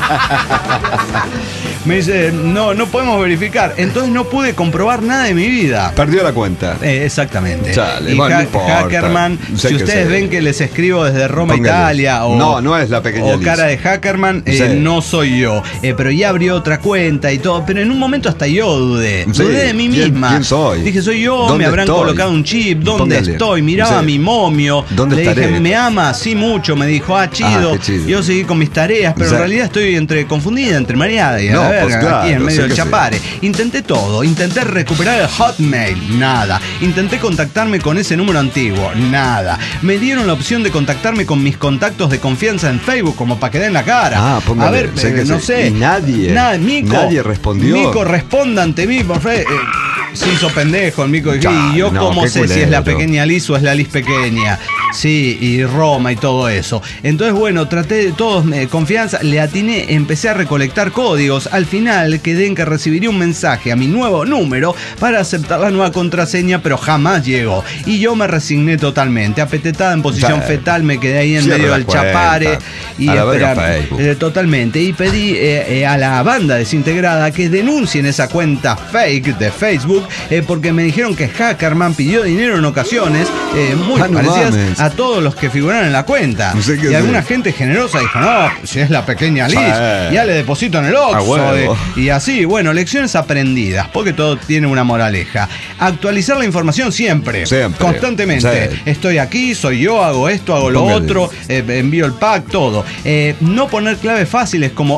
Me dice, no podemos verificar. Entonces no pude comprobar nada de mi vida. Perdió la cuenta. Exactamente. Chale, y bueno, no importa. Hackerman, Sé si que ustedes sé. ven que les escribo desde Roma, Póngale. Italia, o No es la pequeña o Liz. cara de Hackerman, Sí. no soy yo. Pero ya abrió otra cuenta y todo. Pero en un momento hasta yo dudé. Sí. Dudé de mí ¿Quién- misma. quién soy? Dije, soy yo, ¿Dónde me habrán estoy? colocado un chip. ¿Dónde Póngale. estoy? Miraba a Sí. mi momio. ¿Dónde Le estaré? dije, me ama, sí mucho. Me dijo, chido. qué chido. Yo seguí con mis tareas, pero Sí. en realidad estoy entre confundida, entre mareada y a No, la verga, pues claro, aquí en medio sé del que sí. Chapare. Intenté todo, intenté recuperar el Hotmail, nada. Intenté contactarme con ese número antiguo, nada. Me dieron la opción de contactarme con mis contactos de confianza en Facebook, como para que den la cara. Póngale, a ver, sé que no sí. sé. Y nadie respondió. Mico, responda ante mí, por favor. Se hizo pendejo el Mico. Y yo, No, ¿cómo qué sé si es la culero. pequeña Liz o es la Liz pequeña? Sí, y Roma y todo eso. Entonces, bueno, traté de todos, confianza, le atiné, empecé a recolectar códigos. Al final quedé en que recibiría un mensaje a mi nuevo número para aceptar la nueva contraseña, pero jamás llegó. Y yo me resigné totalmente. Apetetada en posición Sí. fetal, me quedé ahí en Cierra medio la del cuenta. Chapare. Y A la verga esperar. Facebook. Totalmente. Y pedí a la banda desintegrada que denuncien esa cuenta fake de Facebook, porque me dijeron que Hackerman pidió dinero en ocasiones muy Ah, no parecidas mames. a todos los que figuraron en la cuenta. No sé qué Y alguna hacer. gente generosa dijo, no, si es la pequeña Liz, Sí. ya le deposito en el A Oxxo. huevo. Y así, bueno, lecciones aprendidas, porque todo tiene una moraleja. Actualizar la información siempre, Siempre. constantemente. Sí. Estoy aquí, soy yo, hago esto, hago lo Póngale. otro, envío el pack, todo. No poner claves fáciles como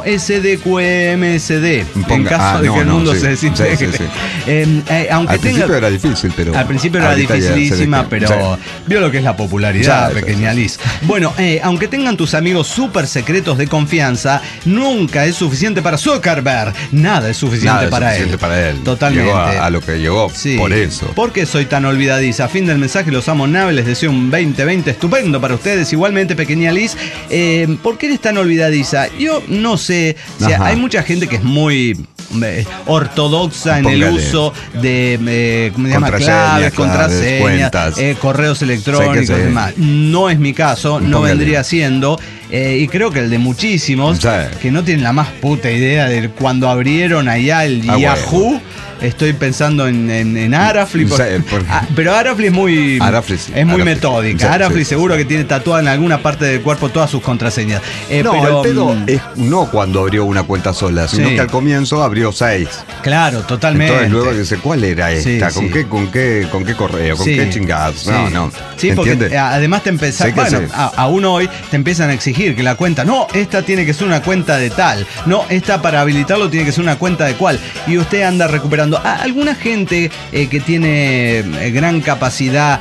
SDQMSD en Ponga- caso de no, que el no, mundo sí. se desintegre. Sí, sí, Aunque Al principio era difícil, pero. al principio era ahorita ya se dificilísima, deja. pero Sí. vio lo que es la popularidad, Sí, sí, pequeña sí. Liz. Bueno, aunque tengan tus amigos súper secretos de confianza, nunca es suficiente para Zuckerberg. Nada es suficiente, Nada es para, suficiente él. para él. Totalmente. Llegó a lo que llegó Sí. por eso. ¿Por qué soy tan olvidadiza? Fin del mensaje, los amo nave, les deseo un 2020 estupendo para ustedes. Igualmente, pequeña Liz, ¿por qué eres tan olvidadiza? Yo no sé, o sea, Ajá. hay mucha gente que es muy ortodoxa en el Póngale. uso de ¿cómo se llama? Contraseñas, Claves, contraseñas, cuentas. correos electrónicos Sé que y sí. demás. No es mi caso, no Póngale. vendría siendo. Y creo que el de muchísimos Sí. que no tienen la más puta idea de cuando abrieron allá el Ah, Yahoo. bueno. Estoy pensando en Arafli. Sí, porque- Pero Arafli es muy, Arafli sí, es muy Arafli. metódica. Sí, Arafli sí, seguro sí. que tiene tatuada en alguna parte del cuerpo todas sus contraseñas. No, pero, el pedo es no cuando abrió una cuenta sola, sino Sí. que al comienzo abrió 6. Claro, totalmente. Entonces luego dice, ¿cuál era esta? Sí, ¿Con, sí. qué, con qué correo? ¿Con Sí. qué chingados? Sí. No. Sí, porque ¿Entiendes? además te empezás, Sé que bueno, sí. aún hoy te empiezan a exigir que la cuenta, no, esta tiene que ser una cuenta de tal, no, esta para habilitarlo tiene que ser una cuenta de cual. Y usted anda recuperando. Alguna gente que tiene gran capacidad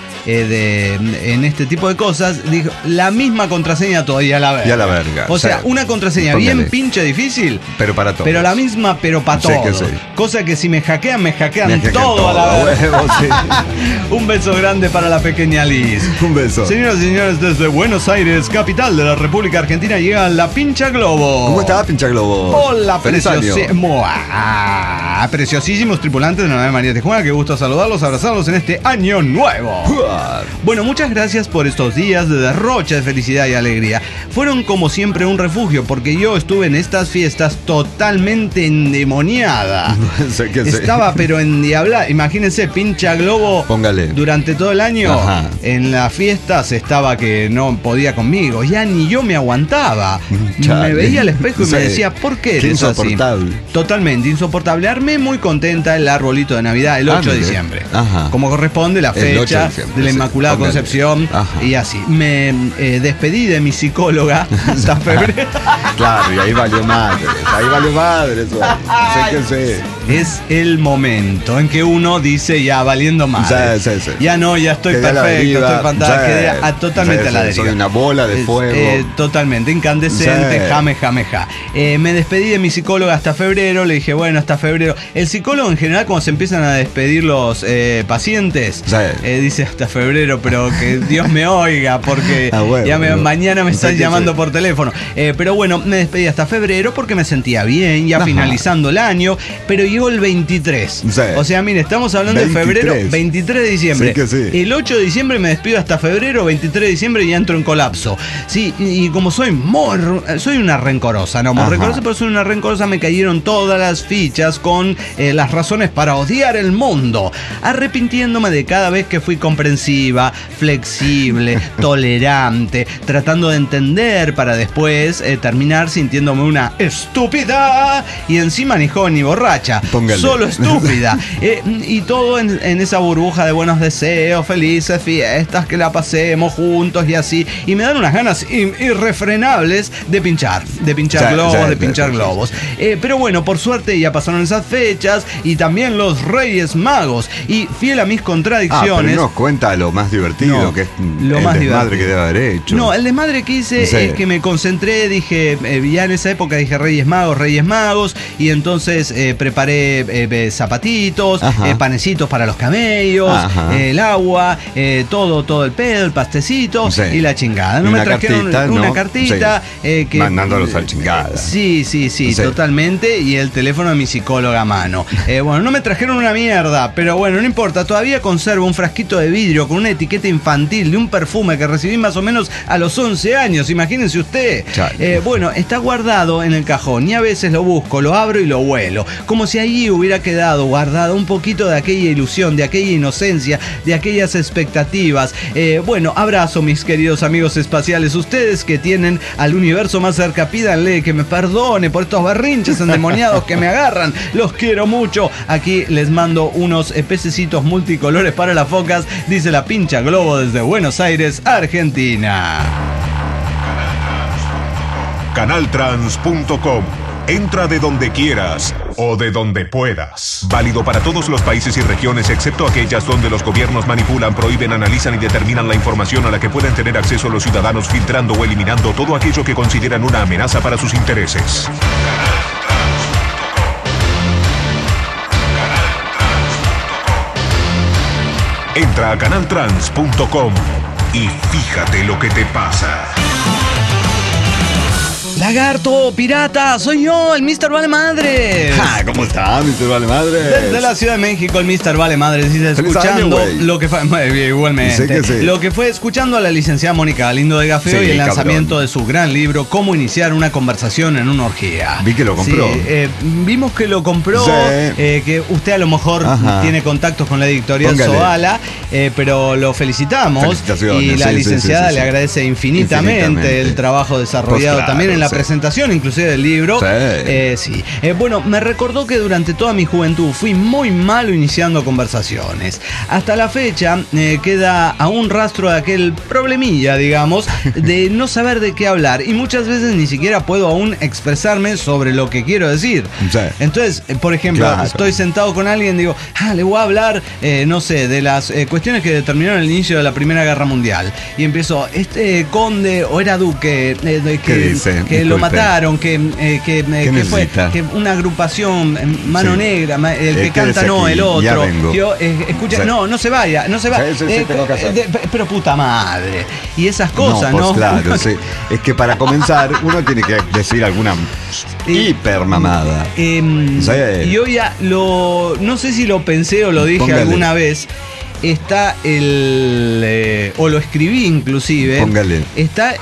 en este tipo de cosas, dijo, la misma contraseña todavía a la verga. Y a la verga. O sea, una contraseña bien póngale. pinche difícil, Pero para todos. pero la misma, pero para Sé que todos. sí. Cosa que si me hackean Me hackean todo a la todo, verga. huevo, sí. Un beso grande para la pequeña Liz. Un beso. Señoras y señores, desde Buenos Aires, capital de la República Argentina, llega la Pincha Globo. ¿Cómo está, pincha globo? Hola, Feliz año. preciosísimo amigos tripulantes de la nave María Tijuana, qué gusto saludarlos, abrazarlos en este año nuevo. Bueno, muchas gracias por estos días de derroche de felicidad y alegría. Fueron como siempre un refugio, porque yo estuve en estas fiestas totalmente endemoniada. Estaba pero endiablada. Imagínense, pincha globo. Póngale. Durante todo el año. Ajá. En las fiestas estaba que no podía conmigo. Ya ni yo me aguantaba. Chale. Me veía al espejo y me decía, ¿por qué eres insoportable. así? Totalmente insoportable. Armé muy contenta el arbolito de Navidad el 8 de diciembre. Ajá. Como corresponde la fecha de la Inmaculada Concepción. Ajá. Y así. Me despedí de mi psicóloga hasta febrero. Claro, y ahí valió madre. Eso. Sé. Es el momento en que uno dice ya valiendo madre. Sí. Ya no, ya estoy Quedé perfecto, estoy fantástico. Quedé totalmente a la deriva. Soy una bola de fuego. Totalmente incandescente, jameja. Me despedí de mi psicóloga hasta febrero. Le dije, bueno, hasta febrero. El psicólogo en general, cuando se empiezan a despedir los pacientes, dice hasta febrero, pero que Dios me oiga, porque mañana me están llamando por teléfono. Pero bueno, me despedí hasta febrero porque me sentía bien, ya finalizando el año, pero llegó el 23. O sea, mire, estamos hablando 23. De febrero, 23 de diciembre. Sí. El 8 de diciembre me despido hasta febrero, 23 de diciembre ya entro en colapso. Sí, y como soy una rencorosa, pero soy una rencorosa, me cayeron todas las fichas con las razones para odiar el mundo, arrepintiéndome de cada vez que fui comprensiva, flexible, tolerante, tratando de entender para después terminar sintiéndome una estúpida y encima ni joven ni borracha. Póngale. Solo estúpida. Y todo en esa burbuja de buenos deseos, felices fiestas, que la pasemos juntos y así. Y me dan unas ganas irrefrenables de pinchar globos. Pero bueno, por suerte ya pasaron esas fechas y también los Reyes Magos. Y fiel a mis contradicciones. Pero nos cuenta lo más divertido, que es lo el más desmadre que debe haber hecho. No, el desmadre que hice es que me concentré, dije, ya en esa época dije Reyes Magos, y entonces preparé zapatitos, panecitos para los camellos, el agua, todo el pedo, el pastecito y la chingada. No me trajeron una cartita que mandándolos al chingada. Sí, totalmente, y el teléfono de mi psicóloga a mano. Bueno, no me trajeron una mierda, pero bueno, no importa, todavía conservo un frasquito de vidrio con una etiqueta infantil de un perfume que recibí más o menos a los 11 años, imagínense usted. Bueno, está guardado en el cajón y a veces lo busco, lo abro y lo huelo, como si allí hubiera quedado guardado un poquito de aquella ilusión, de aquella inocencia, de aquellas expectativas. Bueno, abrazo mis queridos amigos espaciales, ustedes que tienen al universo más cerca, pídanle que me perdone por estos berrinches endemoniados que me agarran, los quiero mucho. Aquí les mando unos pececitos multicolores para las focas, dice la pincha globo desde Buenos Aires, Argentina. Canaltrans.com. Entra de donde quieras o de donde puedas. Válido para todos los países y regiones, excepto aquellas donde los gobiernos manipulan, prohíben, analizan y determinan la información a la que pueden tener acceso los ciudadanos, filtrando o eliminando todo aquello que consideran una amenaza para sus intereses. Entra a canaltrans.com y fíjate lo que te pasa. Lagarto, pirata, soy yo, el Mr. Vale Madre. ¿Cómo está, Mr. Vale Madre? Desde la Ciudad de México, el Mr. Vale Madre dice, escuchando lo que fue, igualmente, lo que fue escuchando a la licenciada Mónica Galindo de Gafeo y el lanzamiento de su gran libro, Cómo iniciar una conversación en una orgía. Vi que lo compró. Vimos que lo compró, que usted a lo mejor tiene contactos con la editorial Zoala, pero lo felicitamos y la licenciada le agradece infinitamente el trabajo desarrollado también en la presentación inclusive del libro. Bueno, me recordó que durante toda mi juventud fui muy malo iniciando conversaciones. Hasta la fecha queda aún rastro de aquel problemilla, digamos, de no saber de qué hablar, y muchas veces ni siquiera puedo aún expresarme sobre lo que quiero decir. Entonces, por ejemplo, estoy sentado con alguien, digo, le voy a hablar, no sé, de las cuestiones que determinaron el inicio de la Primera Guerra Mundial, y empiezo, conde o era duque, ¿qué dice? que lo Disculpe. mataron, que fue necesita? que una agrupación, Mano Sí. Negra, el que Quédese canta no, aquí, el ya otro. vengo. Yo, escucha, Sí. no se vaya, no se va. Sí, tengo que hacer. Pero puta madre. Y esas cosas, pues ¿no? claro, sí. Es que para comenzar uno tiene que decir alguna hiper mamada. Sí. Yo ya no sé si lo pensé o lo dije Póngale. alguna vez. Está o lo escribí inclusive. Póngale. Está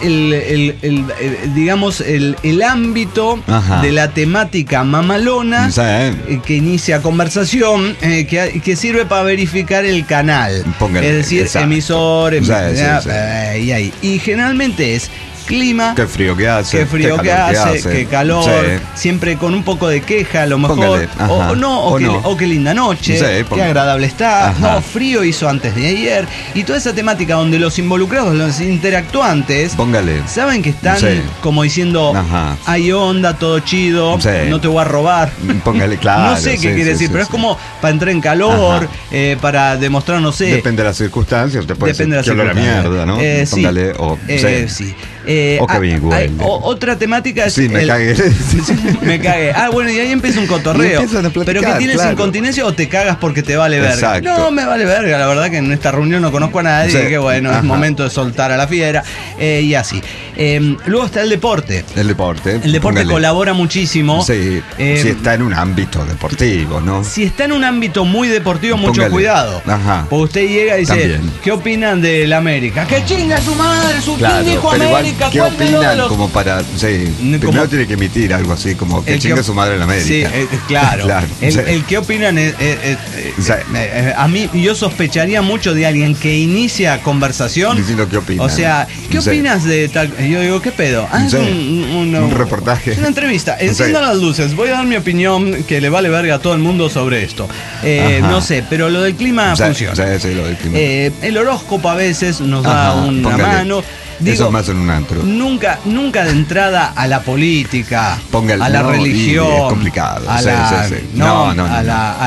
digamos, el ámbito Ajá. de la temática mamalona Sí. que inicia conversación, que sirve para verificar el canal. Póngale, Es decir, exacto. emisor, Sí, sí. y ahí. Y generalmente es clima. Qué frío que hace. Qué frío que hace, qué calor, Sí. siempre con un poco de queja a lo mejor, Póngale, ajá. o qué linda noche, Sí, qué póngale. agradable está, Ajá. no, frío hizo antes de ayer, y toda esa temática donde los involucrados, los interactuantes, Póngale. saben que están Sí. como diciendo, Ajá. hay onda, todo chido, Sí. no te voy a robar. Póngale, claro. No sé qué sí, quiere sí, decir, sí, pero sí. es como para entrar en calor, Ajá. para demostrar, no sé. Depende de las circunstancias. Te puede Depende de decir la que olor a mierda, ¿no? sí. Póngale. O, Sí. O que bien huele. Otra temática es. Sí, me cagué. Me cagué. Bueno, y ahí empieza un cotorreo. Y empiezan a platicar, ¿Pero que tienes claro. incontinencia o te cagas porque te vale verga? Exacto. No, me vale verga. La verdad que en esta reunión no conozco a nadie. Sí. Que bueno, Ajá. es momento de soltar a la fiera. Y así. Luego está el deporte. El deporte. El deporte póngale. colabora muchísimo. Sí, si está en un ámbito deportivo, ¿no? Si está en un ámbito muy deportivo, mucho Póngale. cuidado. Ajá. Porque usted llega y dice, También. ¿qué opinan del América? ¡Que chinga su madre! Claro, ¿Quién dijo pero igual, América? ¿qué ¿Cuál de opinan? los- Como para. Sí, primero Como- tiene que emitir algo así, como que El que chingue op- su madre en América. Sí, claro. Claro, El, sí. el que opinan Sí. a mí, yo sospecharía mucho de alguien que inicia conversación. Diciendo qué opinan. O sea, ¿qué Sí. opinas de tal? Yo digo, ¿qué pedo? Es Sí. un reportaje. Una entrevista. Sí. Enciendan las luces. Voy a dar mi opinión que le vale verga a todo el mundo sobre esto. Ajá. No sé, pero lo del clima Sí, funciona. sí, lo del clima. El horóscopo a veces nos da Ajá, una póngale. mano. Digo, Eso es más en un antro. Nunca de entrada a la política, Póngale, a la no, religión, y es complicado. a Sí, la, sí, sí. no, No, no, no, a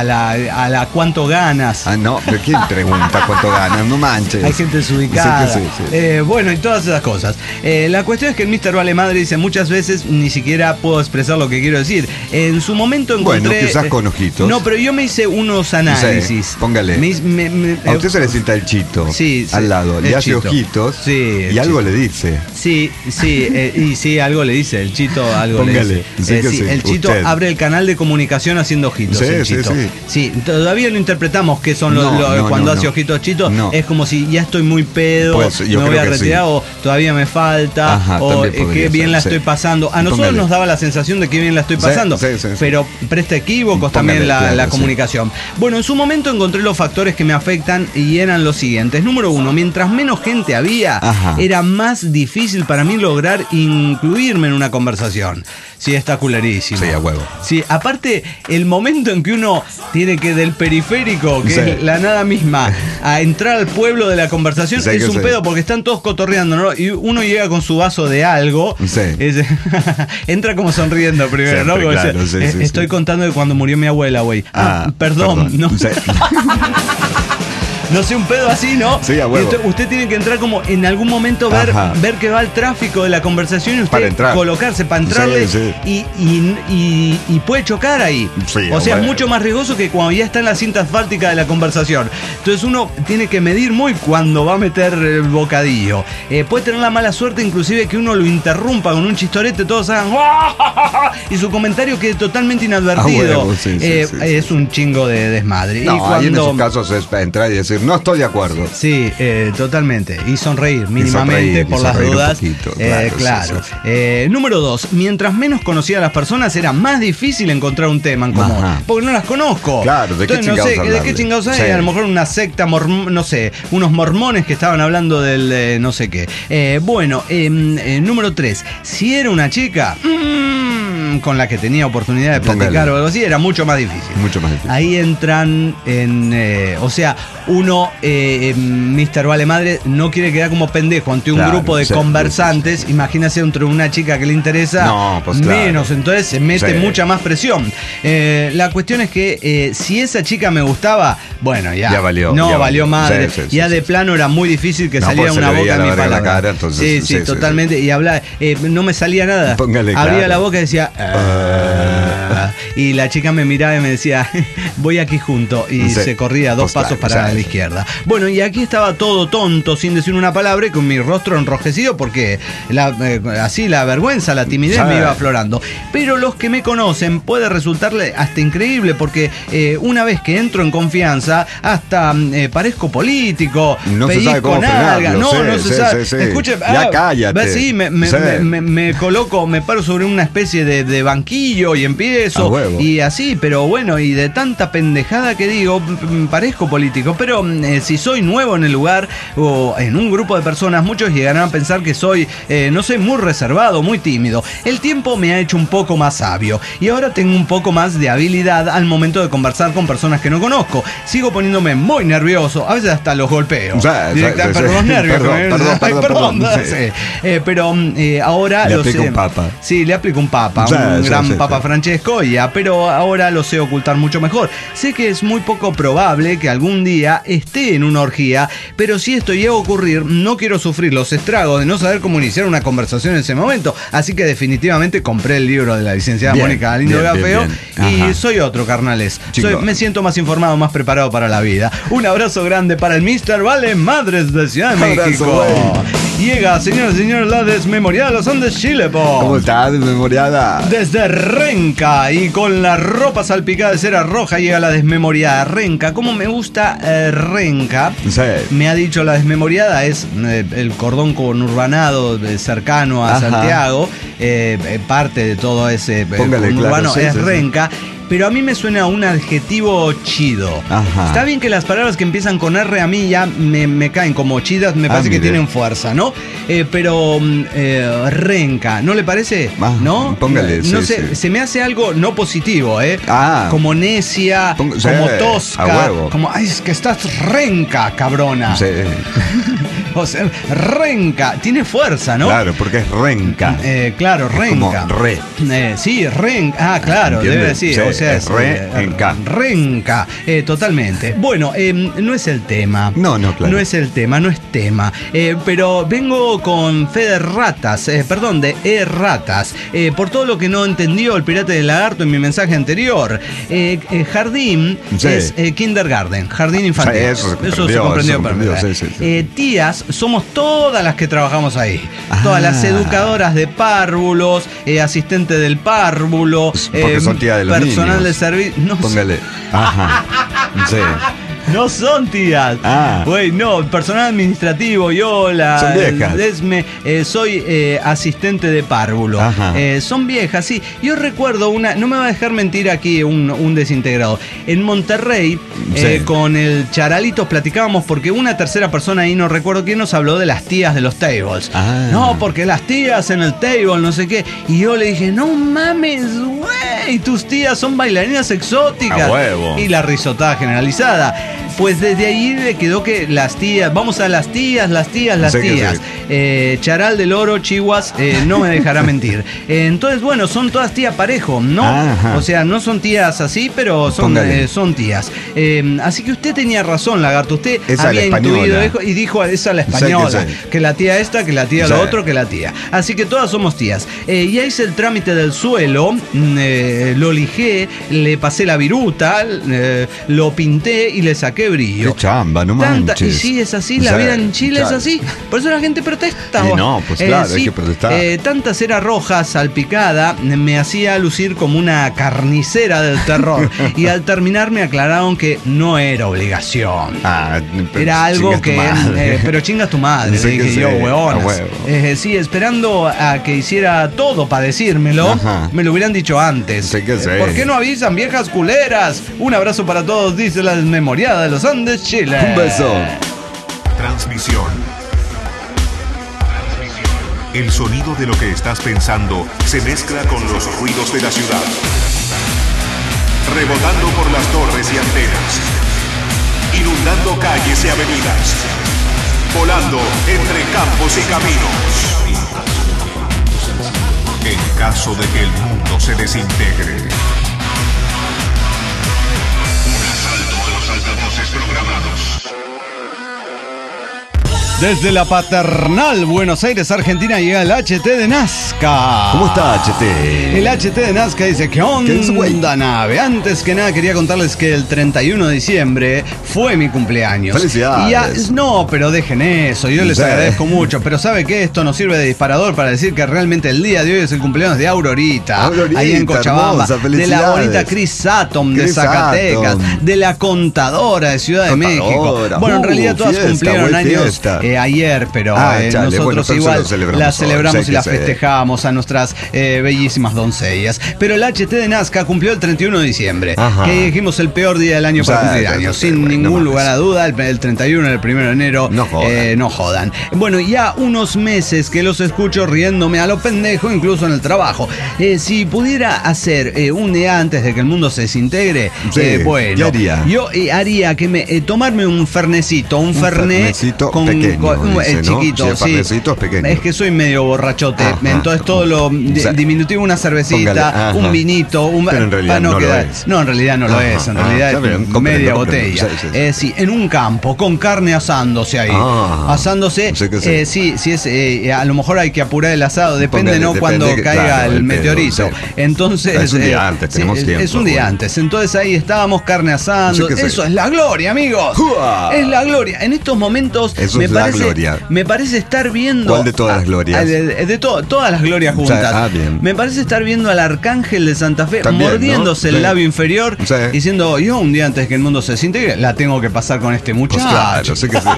la cuánto ganas. Ah, no, pero ¿quién pregunta cuánto ganan? No manches. Hay gente desubicada. Sí, sí, sí. Bueno, y todas esas cosas. La cuestión es que el Mr. Vale Madre dice muchas veces ni siquiera puedo expresar lo que quiero decir. En su momento encontré. Bueno, que usás con ojitos. No, pero yo me hice unos análisis. Sí, póngale. A usted se le sienta el chito Sí, sí, al lado, el le hace chito. ojitos Sí, el y algo chito. le dice. Sí, y sí, algo le dice, el Chito algo Póngale, le dice. sí que sí, el Chito usted. abre el canal de comunicación haciendo ojitos. Sí, el sí, Chito. sí. Sí, todavía no interpretamos qué son No, cuando hace no. ojitos Chito. No. Es como si ya estoy muy pedo, Pues, yo me voy creo a que retirar sí. o todavía me falta, Ajá, o también podría qué bien ser, la sí. estoy pasando. A nosotros Póngale. nos daba la sensación de que bien la estoy Sí, pasando, sí, sí, sí. pero presta equívocos Póngale, también la claro, sí. comunicación. Bueno, en su momento encontré los factores que me afectan y eran los siguientes. Número uno, mientras menos gente había, Ajá. era más difícil para mí lograr incluirme en una conversación. Sí, está culerísimo. Sí, a huevo. Sí, aparte, el momento en que uno tiene que del periférico, que Sí. es la nada misma, a entrar al pueblo de la conversación, Sí, es que un sí. pedo porque están todos cotorreando, ¿no? Y uno llega con su vaso de algo. Sí. Entra como sonriendo primero, Siempre, ¿no? Como claro, dice, sí, sí, estoy sí. contando de cuando murió mi abuela, güey. Perdón, ¿no? Sí. No sé, un pedo así, ¿no? Sí, a huevo. Usted tiene que entrar como en algún momento Ajá. ver que va el tráfico de la conversación y usted Para entrar. colocarse para entrarle Sí, y puede chocar ahí. Sí, o sea, es bueno. mucho más riesgoso que cuando ya está en la cinta asfáltica de la conversación. Entonces uno tiene que medir muy cuando va a meter el bocadillo. Puede tener la mala suerte inclusive que uno lo interrumpa con un chistorete, todos hagan y su comentario quede totalmente inadvertido. huevo, sí, sí, sí, Es un chingo de desmadre. Y No, ahí en cuando- esos casos es para entrar y decir, no estoy de acuerdo. Sí, totalmente. Y sonreír mínimamente sonreír, por y las sonreír un dudas. poquito, Claro. claro, sí, sí. Número 2. Mientras menos conocía a las personas, era más difícil encontrar un tema en común. Ajá. Porque no las conozco. Claro, ¿de qué Entonces, no chingados sé, ¿de qué hablarle? chingados hay? Sí. A lo mejor una secta, no sé, unos mormones que estaban hablando del no sé qué. Número 3. Si era una chica, con la que tenía oportunidad de platicar Póngale. o algo así, era mucho más difícil. Mucho más difícil. Ahí entran o sea, uno, Mr. Vale Madre, no quiere quedar como pendejo ante un Claro, grupo de sí, conversantes. sí, sí. Imagínese entre una chica que le interesa, No, pues claro. menos, entonces se mete Sí. mucha más presión. La cuestión es que si esa chica me gustaba, bueno, ya valió. no, ya valió madre. Sí, sí, ya sí, de sí. plano era muy difícil que No, saliera pues se una le veía boca la en mi verga en la palabra. cara, entonces, sí, sí, sí, totalmente. Y hablaba, no me salía nada. Póngale, Abría claro. la boca y decía... y la chica me miraba y me decía, voy aquí junto. Y Sí. se corría 2 Pues pasos claro, para o sea, la izquierda. Bueno, y aquí estaba todo tonto, sin decir una palabra, y con mi rostro enrojecido, porque así la vergüenza, la timidez me iba aflorando. Pero los que me conocen puede resultarle hasta increíble, porque una vez que entro en confianza, hasta parezco político, No se sabe cómo nalga. frenarlo, No, sí, no se sí, sabe. sí, sí. Escuche, Ya cállate. Sí, me coloco, me paro sobre una especie de banquillo y empiezo. A huevo. Y así, pero bueno, y de tanta pendejada que digo, parezco político, pero si soy nuevo en el lugar o en un grupo de personas, muchos llegarán a pensar que soy, no sé, muy reservado, muy tímido. El tiempo me ha hecho un poco más sabio y ahora tengo un poco más de habilidad al momento de conversar con personas que no conozco. Sigo poniéndome muy nervioso, a veces hasta los golpeo. Directamente, pero los nervios. Perdón. Sí. Pero ahora Le lo aplica sé. un papa. Sí, le aplico un papa, un gran papa Francesco, pero ahora lo sé ocultar mucho mejor. Sé que es muy poco probable que algún día esté en una orgía, pero si esto llega a ocurrir, no quiero sufrir los estragos de no saber cómo iniciar una conversación en ese momento. Así que definitivamente compré el libro de la licenciada Bien, Mónica Galindo bien, Gafeo bien. y Ajá. soy otro, carnales. Chingón. Me siento más informado, más preparado para la vida. Un abrazo grande para el Mr. Vale Madres de Ciudad de Abrazo, México. güey. Llega, señoras y señores, la desmemoriada de los Andes Chile, po. ¿Cómo estás, desmemoriada? Desde Renca y con la ropa salpicada de cera roja llega la desmemoriada. Renca, como me gusta Renca. Sí. Me ha dicho la desmemoriada, es el cordón conurbanado cercano a Ajá. Santiago. Parte de todo ese Póngale, conurbano claro, sí, es sí, sí. Renca. Pero a mí me suena un adjetivo chido. Ajá. Está bien que las palabras que empiezan con R a mí ya me caen como chidas, me parece que mire. tienen fuerza, ¿no? Pero renca, ¿no le parece? ¿No? Póngale, No sí, sé, sí. se me hace algo no positivo, ¿eh? Ah. Como necia, Sí, como a tosca, huevo. como, ay, es que estás renca, cabrona. Sí. O sea, renca, tiene fuerza, ¿no? Claro, porque es renca. Claro, Es como renca. re. Sí, renca. Ah, claro, ¿Entiende? debe decir. Sí, o sea, es renca. Renca, totalmente. Bueno, no es el tema. No, claro. No es el tema, no es tema. Pero vengo con fe de ratas, perdón, de erratas. Por todo lo que no entendió el pirata del lagarto en mi mensaje anterior. Jardín Sí. es kindergarten, jardín infantil. Sí, eso se comprendió, se comprendió eso se comprendió, perfectamente. sí, sí. Tías, somos todas las que trabajamos ahí. Todas las educadoras de párvulos, asistente del párvulo, Porque son tías de los personal niños. de servicio. No, Póngale. Ajá. Sí. no son tías. Ah. Güey, no, personal administrativo, yo Son viejas. soy asistente de párvulo. Ajá. Son viejas, sí. Yo recuerdo no me va a dejar mentir aquí un desintegrado. En Monterrey, Sí. con el Charalitos platicábamos porque una tercera persona ahí, no recuerdo quién, nos habló de las tías de los tables. Ah. No, porque las tías en el table, no sé qué. Y yo le dije, no mames, güey, tus tías son bailarinas exóticas. A huevo. Y la risotada generalizada. Pues desde ahí le quedó que las tías, vamos a las tías. Sí, que sí. Charal del Oro, Chihuas, no me dejará mentir. Entonces, bueno, son todas tías parejo, ¿no? Ajá. O sea, no son tías así, pero Póngale. son tías. Así que usted tenía razón, lagarto. Usted Esa había la española. intuido y dijo, esa la española. Sí. Que la tía esta, que la tía lo Sí. otro, que la tía. Así que todas somos tías. Ya hice el trámite del suelo, lo lijé, le pasé la viruta, lo pinté y le saqué brillo. Qué chamba, no Y manches. sí, es así, O la sea, vida en Chile claro. es así. Por eso la gente protesta. Y vos. no, pues claro, hay que protestar. Tanta cera roja salpicada me hacía lucir como una carnicera del terror. Y al terminar me aclararon que no era obligación. Ah, pero Era algo chingas tu que. madre. Pero chingas tu madre, Sí, que dije sí, yo, a huevonas. huevo. Sí, esperando a que hiciera todo para decírmelo, Ajá. me lo hubieran dicho antes. Sí, que sí. ¿Por qué no avisan, viejas culeras? Un abrazo para todos, dice la desmemoriada de los Andes, Chile. Un beso. Transmisión El sonido de lo que estás pensando se mezcla con los ruidos de la ciudad, rebotando por las torres y antenas, inundando calles y avenidas, volando entre campos y caminos. En caso de que el mundo se desintegre. Un asalto a los altavoces programados. Desde la paternal Buenos Aires, Argentina, llega el HT de Nazca. ¿Cómo está, HT? El HT de Nazca dice: ¿qué onda, nave? Antes que nada quería contarles que el 31 de diciembre fue mi cumpleaños. ¡Felicidades! Y no, pero dejen eso, yo les agradezco mucho. Pero ¿sabe qué? Esto nos sirve de disparador para decir que realmente el día de hoy es el cumpleaños de Aurorita. Ahí en Cochabamba. Hermosa, de la bonita Chris Atom de Zacatecas. De la Contadora de Ciudad de México. Bueno, en realidad todas cumplieron años ayer, pero nosotros igual las celebramos y las festejamos a nuestras bellísimas doncellas. Pero el HT de Nazca cumplió el 31 de diciembre, que dijimos el peor día del año para cumplir años, sin ningún lugar a duda. El 31, el 1 de enero, no jodan. Bueno, ya unos meses que los escucho riéndome a lo pendejo, incluso en el trabajo. Si pudiera hacer un día antes de que el mundo se desintegre, bueno, yo haría que tomarme un fernecito, un fernet con pequeño, chiquito, ¿no? Si es pequeño. Es que soy medio borrachote, entonces todo lo diminutivo, una cervecita, un vinito, pero en realidad no lo es. No, en realidad no lo es, en realidad es media botella. Sí, en un campo, con carne asándose ahí. Asándose, sí, es, a lo mejor hay que apurar el asado, depende cuando caiga el meteorito. Entonces, es un día antes, tenemos tiempo. Es un día antes, entonces ahí estábamos carne asando. Eso es la gloria, amigos. Es la gloria. En estos momentos me parece estar viendo. ¿Cuál de todas las glorias? De todas las glorias juntas. Bien. Me parece estar viendo al arcángel de Santa Fe también, mordiéndose el labio inferior, diciendo: yo un día antes que el mundo se desintegre, la tengo que pasar con este muchacho. Pues claro, sé que sí.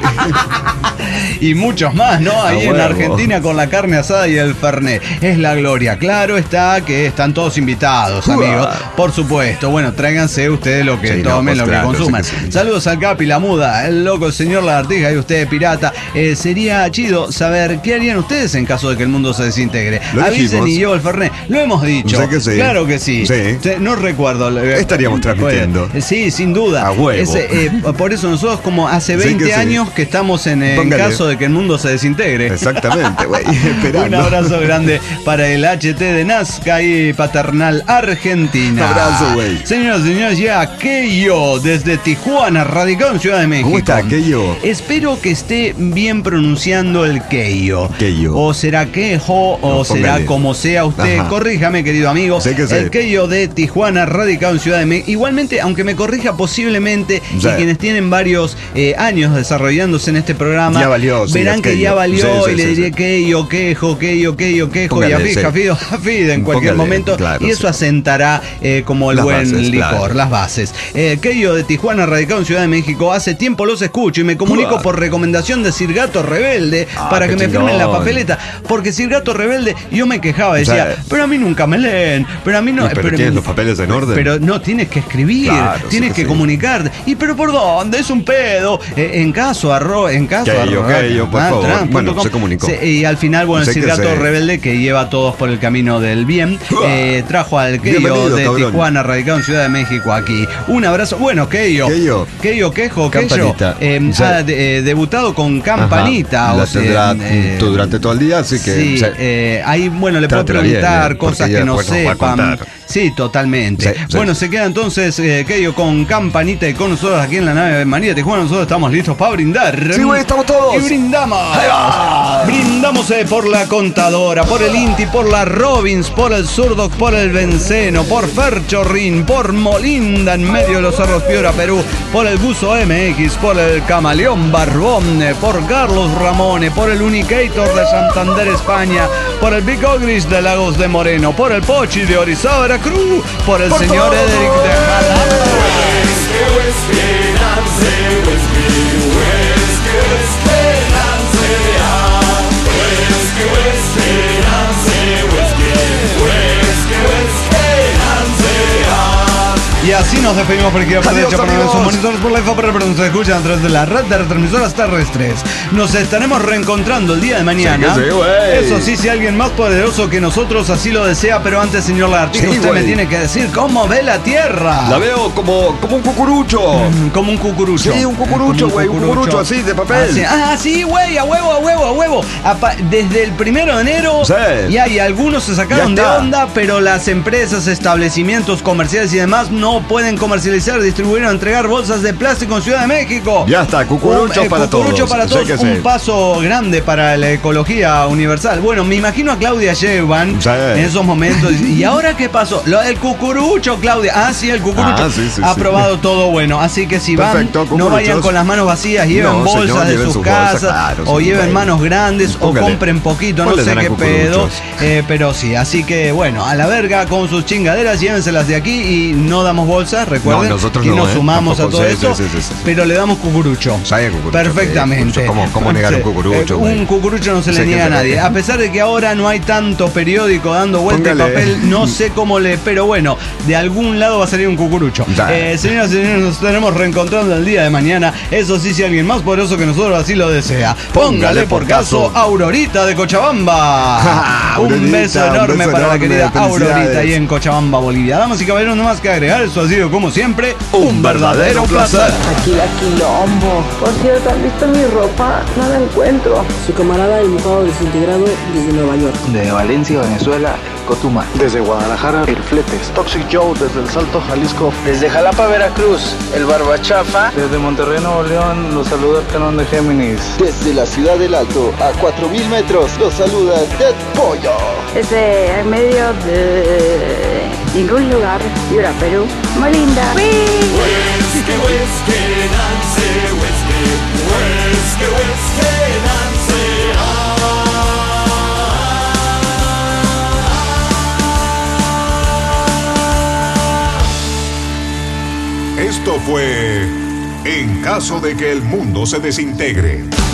Y muchos más, ¿no? Ahí en Argentina con la carne asada y el fernet. Es la gloria. Claro está que están todos invitados, amigos. Por supuesto. Bueno, tráiganse ustedes lo que tomen, lo que consuman. Saludos al Capi, la muda, el loco, el señor Lagartija y usted, pirata. Sería chido saber qué harían ustedes en caso de que el mundo se desintegre. Avisen y yo el fernet. Lo hemos dicho. Que sí. Claro que sí. No recuerdo. Estaríamos transmitiendo. Sí, sin duda. A huevo. Por eso nosotros como hace 20 años que estamos en caso de que el mundo se desintegre. Exactamente, güey. Un abrazo grande para el HT de Nazca y Paternal Argentina. Un abrazo, güey. Señoras y señores, ya Keio desde Tijuana, radicado en Ciudad de México. ¿Cómo está, Keio? Espero que esté bien pronunciando el Keio. O será Quejo, o será como sea usted. Corríjame, querido amigo. El Keio de Tijuana, radicado en Ciudad de México. Igualmente, aunque me corrija posiblemente, y quienes tienen varios años desarrollándose en este programa, ya valió, verán que ya valió, y le diré Keio, Quejo, y Afid en cualquier momento, y eso asentará como el buen licor, las bases. Keio de Tijuana, radicado en Ciudad de México, hace tiempo los escucho y me comunico por recomendación de Sir Gato Rebelde para que me firmen la papeleta, porque Sir Gato Rebelde, yo me quejaba, decía, pero a mí nunca me leen, pero a mí no. Pero tienes los papeles en orden. Pero no, tienes que escribir, tienes que comunicar. ¿Y pero por dónde? Es un pedo. En caso Keio, por favor. Bueno, se comunicó. Y al final, bueno, el Sir Gato Rebelde, que lleva a todos por el camino del bien, trajo al Keio de Tijuana, radicado en Ciudad de México aquí. Un abrazo. Bueno, Keio, Quejo, ha debutado con Campanita. La tendrá durante todo el día, así que ahí, bueno, le puedo preguntar cosas que no sepan. Sí, totalmente. Bueno, se queda entonces Keio con Campanita y con nosotros aquí en la nave de María Tijuana. Nosotros estamos listos para brindar. Sí, güey, estamos todos. Y brindamos. Brindamos por la Contadora, por el Inti, por la Robbins, por el Surdoc, por el Benceno, por Ferchorrín, por Molinda en medio de los Cerros Piura, Perú, por el Buzo MX, por el Camaleón Barbón, por Carlos Ramone, por el Unicator de Santander, España, por el Big Ogris de Lagos de Moreno, por el Pochi de Orizaba, Veracruz, por el señor Ederic de Jalapa. Y así nos despedimos por aquí. Adiós, amigos. Son monitores por la IFA, pero nos escuchan a través de la red de retransmisoras terrestres. Nos estaremos reencontrando el día de mañana. Sí, güey. Eso sí, si alguien más poderoso que nosotros así lo desea. Pero antes, señor Lagartijo, Sí, usted güey. me tiene que decir cómo ve la Tierra. La veo como un cucurucho. Como un cucurucho. Sí, un cucurucho, güey. Un cucurucho así, de papel. Sí, güey, a huevo. Desde el 1 de enero. Sí. Y hay algunos se sacaron Ya de está. onda, pero las empresas, establecimientos comerciales y demás no pueden comercializar, distribuir o entregar bolsas de plástico en Ciudad de México. Ya está, cucurucho para Cucurucho todos. para Sé todos, que un sí. paso grande para la ecología universal. Bueno, me imagino a Claudia Sheinbaum Sí. en esos momentos. ¿Y ahora qué pasó? El cucurucho, Claudia. Sí, el cucurucho. Sí, ha sí. probado todo bueno. Así que si Perfecto, van, no cucuruchos. vayan con las manos vacías, lleven No, bolsas señor, de lleven sus sus bolsas, casas, claro, o sí, lleven güey. manos grandes, Póngale. o compren poquito, no ¿Cuáles sé eran qué pedo. cucuruchos? Pero sí, así que bueno, a la verga con sus chingaderas, llévenselas de aquí y no damos bolsas, recuerden No, nosotros que no, nos sumamos tampoco, a todo sí, eso, sí, sí. pero le damos cucurucho. Sí, cucurucho, Perfectamente. ¿Cómo negar un cucurucho, güey? Un cucurucho no se le Sí, niega a que se- nadie. A pesar de que ahora no hay tanto periódico dando vuelta de Póngale. papel, no sé cómo pero bueno, de algún lado va a salir un cucurucho. Ya. Señoras y señores, nos estaremos reencontrando el día de mañana. Eso sí, si alguien más poderoso que nosotros así lo desea. Póngale por caso Aurorita de Cochabamba. Un Aurorita, beso un enorme beso para la enorme, querida felicidades. Aurorita ahí en Cochabamba, Bolivia. Damas y caballeros, no más que agregar, eso ha sido como siempre un verdadero placer. Aquí la quilombo. Por cierto, ¿han visto mi ropa? No la encuentro. Su camarada el mojado desintegrado desde Nueva York. De Valencia, Venezuela, Cotuma. Desde Guadalajara, el Fletes. Toxic Joe desde el Salto, Jalisco. Desde Jalapa, Veracruz, el Barbachafa. Desde Monterrey, Nuevo León, los saluda el Canón de Géminis. Desde la Ciudad del Alto, a 4000 metros, los saluda Dead Pollo. Desde el medio de ningún lugar, Yura, Perú. Muy linda. Esto fue En caso de que el mundo se desintegre.